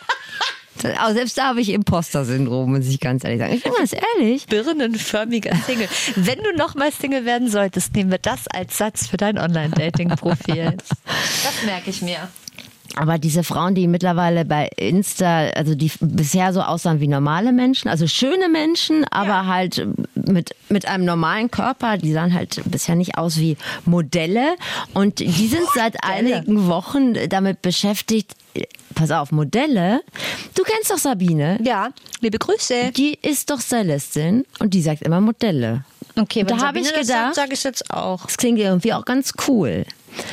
Aber selbst da habe ich Imposter-Syndrom, muss ich ganz ehrlich sagen. Ich bin ganz ehrlich. Birnenförmiger Single. Wenn du noch mal Single werden solltest, nehmen wir das als Satz für dein Online-Dating-Profil. Das merke ich mir. Aber diese Frauen, die mittlerweile bei Insta, also die bisher so aussahen wie normale Menschen, also schöne Menschen, aber ja. halt mit, mit einem normalen Körper, die sahen halt bisher nicht aus wie Modelle. Und die sind seit einigen Wochen damit beschäftigt, pass auf, Modelle. Du kennst doch Sabine. Ja, liebe Grüße. Die ist doch Stylistin und die sagt immer Modelle. Okay, wenn da habe ich gedacht, sage ich jetzt auch. Das klingt irgendwie auch ganz cool.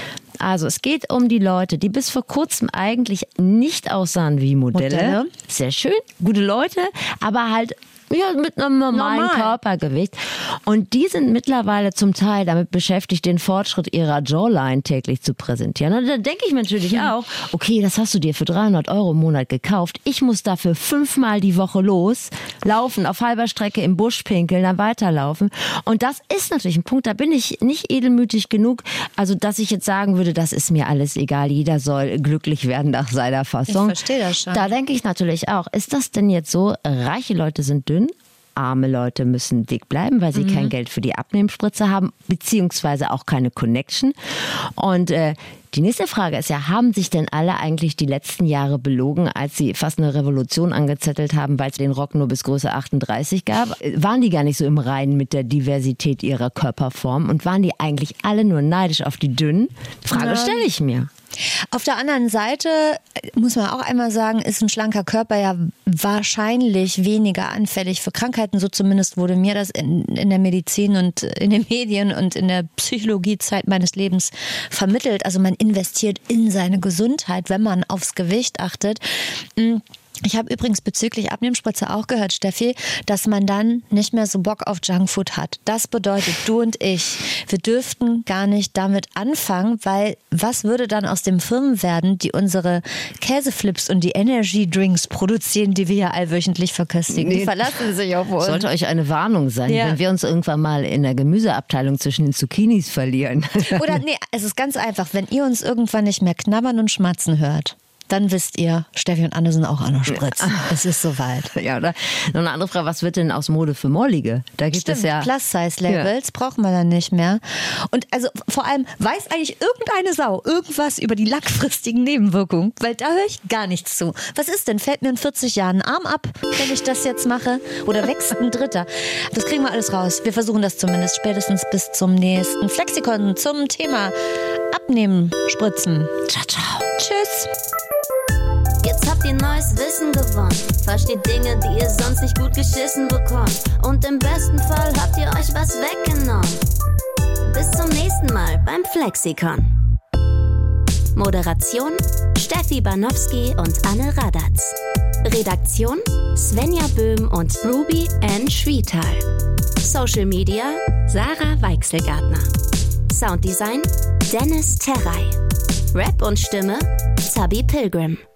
Also es geht um die Leute, die bis vor kurzem eigentlich nicht aussahen wie Modelle. Modelle. Sehr schön, gute Leute, aber halt ja, mit einem normalen Normal. Körpergewicht. Und die sind mittlerweile zum Teil damit beschäftigt, den Fortschritt ihrer Jawline täglich zu präsentieren. Und da denke ich mir natürlich auch, okay, das hast du dir für dreihundert Euro im Monat gekauft. Ich muss dafür fünfmal die Woche los, laufen, auf halber Strecke im Busch pinkeln, dann weiterlaufen. Und das ist natürlich ein Punkt, da bin ich nicht edelmütig genug, also dass ich jetzt sagen würde, das ist mir alles egal, jeder soll glücklich werden nach seiner Fassung. Ich verstehe das schon. Da denke ich natürlich auch, ist das denn jetzt so, reiche Leute sind dünn? Arme Leute müssen dick bleiben, weil sie mhm. kein Geld für die Abnehmspritze haben, beziehungsweise auch keine Connection. Und äh, die nächste Frage ist ja, haben sich denn alle eigentlich die letzten Jahre belogen, als sie fast eine Revolution angezettelt haben, weil es den Rock nur bis Größe achtunddreißig gab? Waren die gar nicht so im Reinen mit der Diversität ihrer Körperform und waren die eigentlich alle nur neidisch auf die Dünnen? Frage stelle ich mir. Auf der anderen Seite muss man auch einmal sagen, ist ein schlanker Körper ja wahrscheinlich weniger anfällig für Krankheiten. So zumindest wurde mir das in, in der Medizin und in den Medien und in der Psychologiezeit meines Lebens vermittelt. Also man investiert in seine Gesundheit, wenn man aufs Gewicht achtet. Ich habe übrigens bezüglich Abnehmspritze auch gehört, Steffi, dass man dann nicht mehr so Bock auf Junkfood hat. Das bedeutet, du und ich, wir dürften gar nicht damit anfangen, weil was würde dann aus den Firmen werden, die unsere Käseflips und die Energy Drinks produzieren, die wir ja allwöchentlich verköstigen? Nee, die verlassen sich auf uns. Sollte euch eine Warnung sein, ja. wenn wir uns irgendwann mal in der Gemüseabteilung zwischen den Zucchinis verlieren. Oder nee, es ist ganz einfach, wenn ihr uns irgendwann nicht mehr knabbern und schmatzen hört, dann wisst ihr, Steffi und Anne sind auch an der Spritze. Ja. Es ist soweit. Ja, oder? Noch eine andere Frage, was wird denn aus Mode für Mollige? Da gibt Stimmt, es ja Plus-Size-Labels ja. brauchen wir dann nicht mehr. Und also vor allem, weiß eigentlich irgendeine Sau irgendwas über die langfristigen Nebenwirkungen? Weil da höre ich gar nichts zu. Was ist denn? Fällt mir in vierzig Jahren ein Arm ab, wenn ich das jetzt mache? Oder wächst ein Dritter? Das kriegen wir alles raus. Wir versuchen das zumindest spätestens bis zum nächsten Flexikon zum Thema Abnehmen, Spritzen. Ciao, ciao. Tschüss. Jetzt habt ihr neues Wissen gewonnen. Versteht Dinge, die ihr sonst nicht gut geschissen bekommt. Und im besten Fall habt ihr euch was weggenommen. Bis zum nächsten Mal beim Flexikon. Moderation Steffi Banowski und Anne Radatz. Redaktion Svenja Böhm und Ruby Ann Schwietal. Social Media Sarah Weichselgartner. Sounddesign Dennis Terrey. Rap und Stimme Zabi Pilgrim.